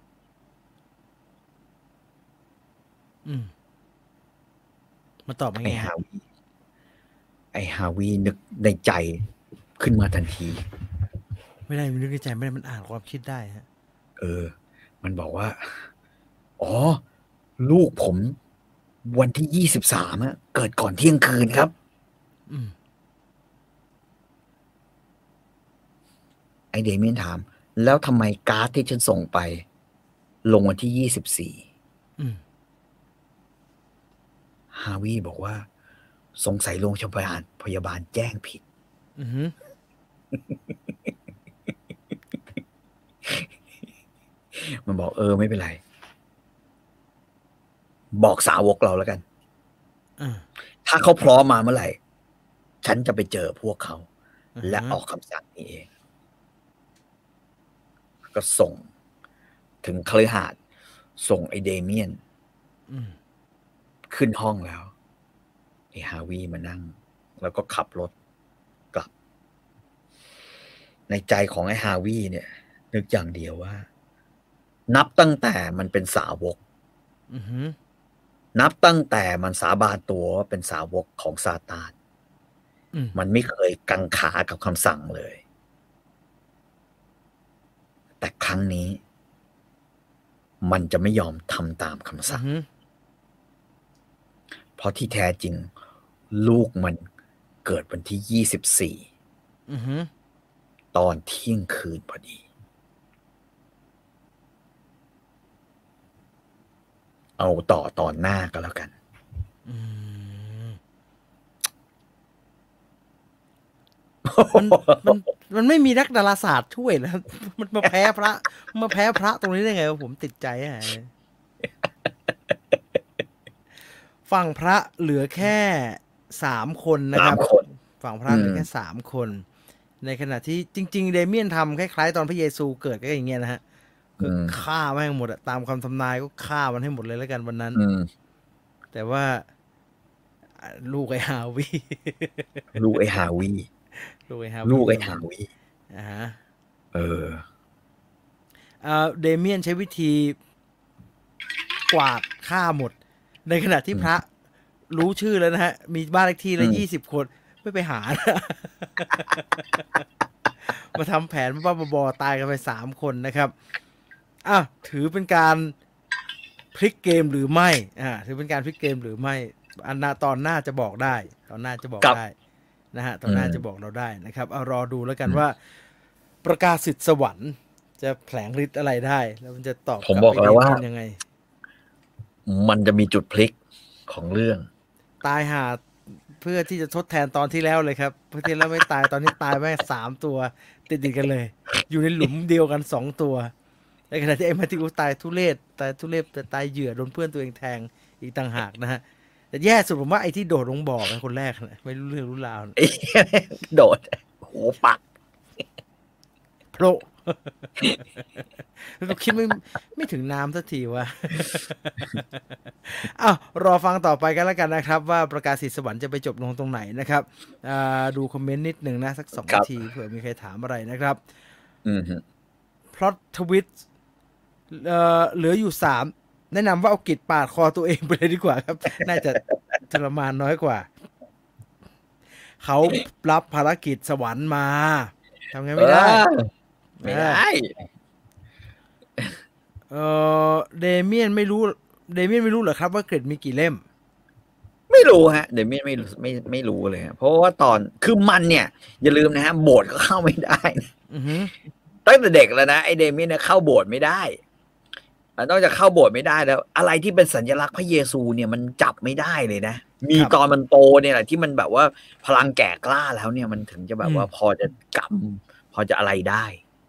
อืมมาตอบไงไอ้ฮาวิไอ้ฮาวินึกในใจขึ้นมาทันทีไม่ได้มันนึกในใจไม่ได้มันอ่านความคิดได้ฮะเออมันบอกว่าอ๋อลูกผมวันที่ยี่สิบสามอะเกิดก่อนเที่ยงคืนครับอืมไอเดเมียนถามแล้วทำไมการ์ดที่ฉันส่งไปลงวันที่ยี่สิบสี่ฮาวิบอกว่าสงสัยโรงพยาบาลพยาบาลแจ้งผิดมันบอกเออไม่เป็นไรบอกสาวกเราแล้วกันถ้าเขาพร้อมมาเมื่อไหร่ฉันจะไปเจอพวกเขาและออกคำสั่งนี้เองก็ส่งถึงคฤหาสน์ส่งไอเดเมียนขึ้นห้องแล้วไอฮาวีมานั่งแล้วก็ขับรถกลับในใจของไอฮาวีเนี่ยนึกอย่างเดียวว่านับตั้งแต่มันเป็นสาวกนับตั้งแต่มันสาบานตัวว่าเป็นสาวกของซาตานมันไม่เคยกังขากับคำสั่งเลยแต่ครั้งนี้มันจะไม่ยอมทำตามคำสั่งเพราะที่แท้จริงลูกมันเกิดวันที่ยี่สิบสี่ตอนเที่ยงคืนพอดีเอาต่อตอนหน้าก็แล้วกันมันมันมันไม่มีนักดาราศาสตร์ช่วยแล้วมันมาแพ้พระมาแพ้พระตรงนี้ได้ไงผมติดใจอ่ะฝั่งพระเหลือแค่สามคนนะครับฝั่งพระเหลือแค่สามคนในขณะที่จริงๆเดเมียนทำคล้ายๆตอนพระเยซูเกิดก็อย่างเงี้ยนะฮะคือฆ่าแม่งหมดอะตามคำทำนายก็ฆ่ามันให้หมดเลยแล้วกันวันนั้นแต่ว่าลูกไอ้ฮาวีลูกไอ้ฮาวีลูกไอ้ฮาวีลูกไอ้ฮาวีอ่าฮะเอออ่าเดเมียนใช้วิธีกวาดฆ่าหมดในขณะที่พระรู้ชื่อแล้วนะฮะมีบ้านเลขที่ละยี่สิบคนไม่ไปหามาทำแผนบ้าบอตายกันไปสามคนนะครับอ่ะถือเป็นการพลิกเกมหรือไม่อ่าถือเป็นการพลิกเกมหรือไม่อันน่าตอนหน้าจะบอกได้ตอนหน้าจะบอกได้นะฮะตอนหน้าจะบอกเราได้นะครับเอารอดูแล้วกันว่าประกาศสิทธิ์สวรรค์จะแผลงฤทธิ์อะไรได้แล้วมันจะตอบผมบอกแล้วว่ายังไงมันจะมีจุดพลิกของเรื่องตายหาเพื่อที่จะทดแทนตอนที่แล้วเลยครับเพื่อที่แล้วไม่ตายตอนนี้ตายแม่สามตัวติดติดกันเลยอยู่ในหลุมเดียวกันสองตัวในขณะที่ไอ้มาติอุสตายทุเรศตายทุเรศแต่ตายเหยื่อโดนเพื่อนตัวเองแทงอีกต่างหากนะฮะแต่แย่สุดผมว่าไอ้ที่โดดลงบ่อเป็นคนแรกนะไม่รู้เรื่องรู้ราวโดดโหปักโผล่เราคิดไม่ไม่ถึงน้ำสักทีวะอ้าวรอฟังต่อไปกันแล้วกันนะครับว่าประกาศสิทธิ์สวรรค์จะไปจบลงตรงไหนนะครับดูคอมเมนต์นิดหนึ่งนะสักสองนาทีเผื่อมีใครถามอะไรนะครับพล็อตทวิตเหลืออยู่สามแนะนำว่าเอากิจปาดคอตัวเองไปเลยดีกว่าครับน่าจะทรมานน้อยกว่าเขารับภารกิจสวรรค์มาทำไงไม่ได้ไม่ได้เออเดเมียนไม่รู้เดเมียนไม่รู้เหรอครับว่าเกรดมีกี่เล่มไม่รู้ฮะเดเมียนไม่ไม่ไม่รู้เลยเพราะว่าตอนคือมันเนี่ยอย่าลืมนะฮะโบสถ์ก็เข้าไม่ได้ตั้งแต่เด็กแล้วนะไอเดเมียนเนี่ยเข้าโบสถ์ไม่ได้นอกจากเข้าโบสถ์ไม่ได้แล้วอะไรที่เป็นสัญลักษณ์พระเยซูเนี่ยมันจับไม่ได้เลยนะมีตอนมันโตเนี่ยแหละที่มันแบบว่าพลังแก่กล้าแล้วเนี่ยมันถึงจะแบบว่าพอจะกำพอจะอะไรได้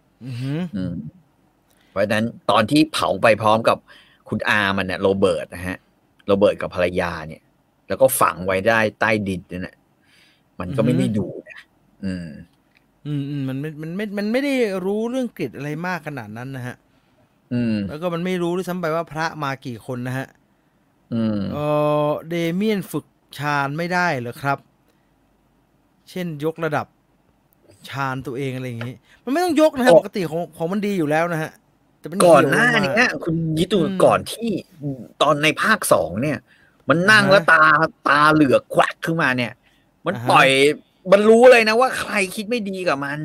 เพราะฉะนั้นตอนที่เผาไปพร้อมกับคุณอามันเนี่ยโรเบิร์ตนะฮะโรเบิร์ตกับภรรยาเนี่ยแล้วก็ฝังไว้ได้ใต้ดินเนี่ยมันก็ไม่ได้ดูนะอืมอืมอืมมันไม่มันไม่มันไม่ได้รู้เรื่องกฤษอะไรมากขนาดนั้นนะฮะอืมแล้วก็มันไม่รู้ด้วยซ้ำไปว่าพระมากี่คนนะฮะอืมเออเดเมียนฝึกฌานไม่ได้เหรอครับเช่นยกระดับฌานตัวเองอะไรอย่างงี้มันไม่ต้องยกนะฮะปกติของของมันดีอยู่แล้วนะฮะแต่ก่อนหน้านี้คุณยิตูก่อนที่ตอนในภาคสองเนี่ยมันนั่งแล้วตาตาเหลือกแควกขึ้นมาเนี่ยมันปล่อยมันรู้เลยนะว่าใครคิดไม่ดีกับมัน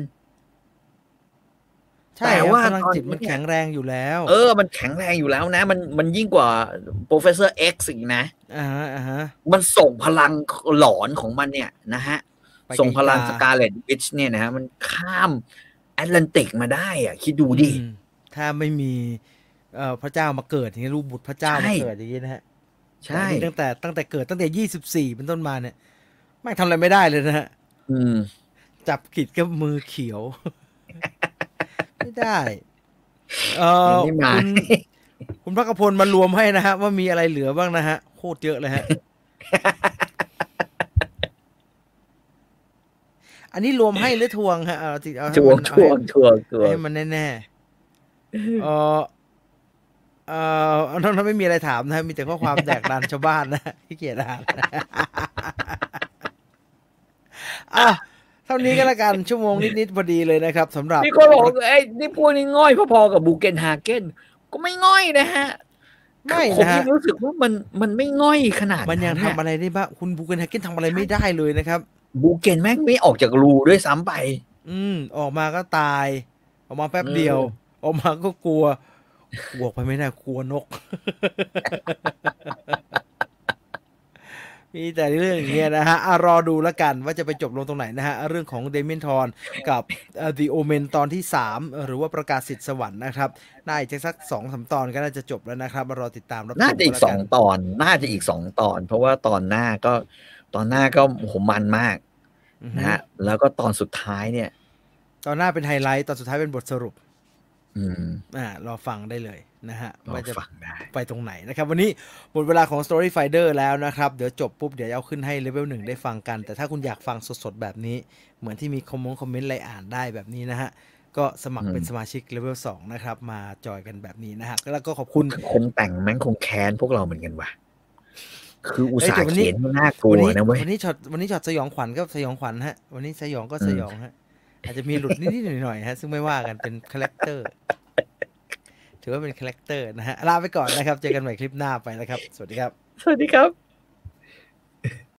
แต่ว่าพลังจิตมันแข็งแรงอยู่แล้วเออมันแข็งแรงอยู่แล้วนะมันมันยิ่งกว่า Professor X อีกนะอ่าฮะอ่าฮะมันส่งพลังหลอนของมันเนี่ยนะฮะส่งพลังสกาเลตวิชเนี่ยนะฮะมันข้ามแอตแลนติกมาได้อ่ะคิดดูดิถ้าไม่มีเอ่อพระเจ้ามาเกิดอย่างนี้รูปบุตรพระเจ้ามาเกิดอย่างนี้นะฮะใช่ตั้งแต่ตั้งแต่เกิดตั้งแต่ยี่สิบสี่เป็นต้นมาเนี่ยไม่ทำอะไรไม่ได้เลยนะฮะอืมจับกิจก็มือเขียวไม่ได้เออคุณคุณพระกพลมารวมให้นะฮะว่ามีอะไรเหลือบ้างนะฮะโคตรเยอะเลยฮะอันนี้รวมให้หรือทวงฮะเอาทวงทวงทวงทวงให้มันแน่เออเออน้องนั้นไม่มีอะไรถามนะมีแต่ข้อความแดกดันชาวบ้านนะที่เกียจอ่านอ่ะเท่านี้ก็แล้วกันชั่วโมงนิดๆพอดีเลยนะครับสำหรับนี่คนบอกไอ้นี่พวกนี้ง่อยพอๆกับบูเกนฮาเกนก็ไม่ง่อยนะฮะไม่ผมนะฮะยังรู้สึกว่ามันมันไม่ง่อยขนาดมันยังนั้นเนี่ยทำอะไรได้บ้างคุณบูเกนแฮกเกนทำอะไรไม่ใช่ได้เลยนะครับบูเกนแม่งไม่ออกจากรูด้วยซ้ำไปอืมออกมาก็ตายออกมาแป๊บเอเดียวอออกมาก็กลัวกลัวไปไม่ได้กลัวนกมีแต่เรื่องอย่างเงี้ยนะฮะอะรอดูแล้วกันว่าจะไปจบลงตรงไหนนะฮะเรื่องของเดเมนทอนกับเอ่อ The Omen ตอนที่สามหรือว่าประกาศสิทธิ์สวรรค์นะครับน่าจะสักสองสามตอนก็น่าจะจบแล้วนะครับมารอติดตามรับชน่ามจะอีกสองกันแล้วกันตอนน่าจะอีกสองตอนเพราะว่าตอนหน้าก็ตอนหน้าก็โหมันมากอือฮึนะฮะแล้วก็ตอนสุดท้ายเนี่ยตอนหน้าเป็นไฮไลท์ตอนสุดท้ายเป็นบทสรุปอืมอ่ารอฟังได้เลยนะฮะก็ว่าจะฟังได้ไปตรงไหนนะครับวันนี้หมดเวลาของ Story Finder แล้วนะครับเดี๋ยวจบปุ๊บเดี๋ยวเอาขึ้นให้เลเวลหนึ่งได้ฟังกันแต่ถ้าคุณอยากฟังสดๆแบบนี้เหมือนที่มีคอมเมนต์คอมเมนต์อะไรอ่านได้แบบนี้นะฮะก็สมัครเป็นสมาชิกเลเวลสองนะครับมาจอยกันแบบนี้นะฮะแล้วก็ขอบคุณคนแต่งแม่งคงแค้นพวกเราเหมือนกันว่ะคืออุตเอ้ยส่าแต่วันนี้ห์เขียนน่ากลัวันนี้วนะเว้ยวันนี้ช็อตวันนี้ช็อตสยองขวัญก็สยองขวัญฮะวันนี้สยองก็สยองฮะอาจจะมีหลุดนิดๆหน่อยๆฮะซึ่งไม่ว่ากันเป็นคาแรคเตอร์ถือว่าเป็นคาแรคเตอร์นะฮะลาไปก่อนนะครับเจอกันใหม่คลิปหน้าไปแล้วครับสวัสดีครับสวัสดีครับ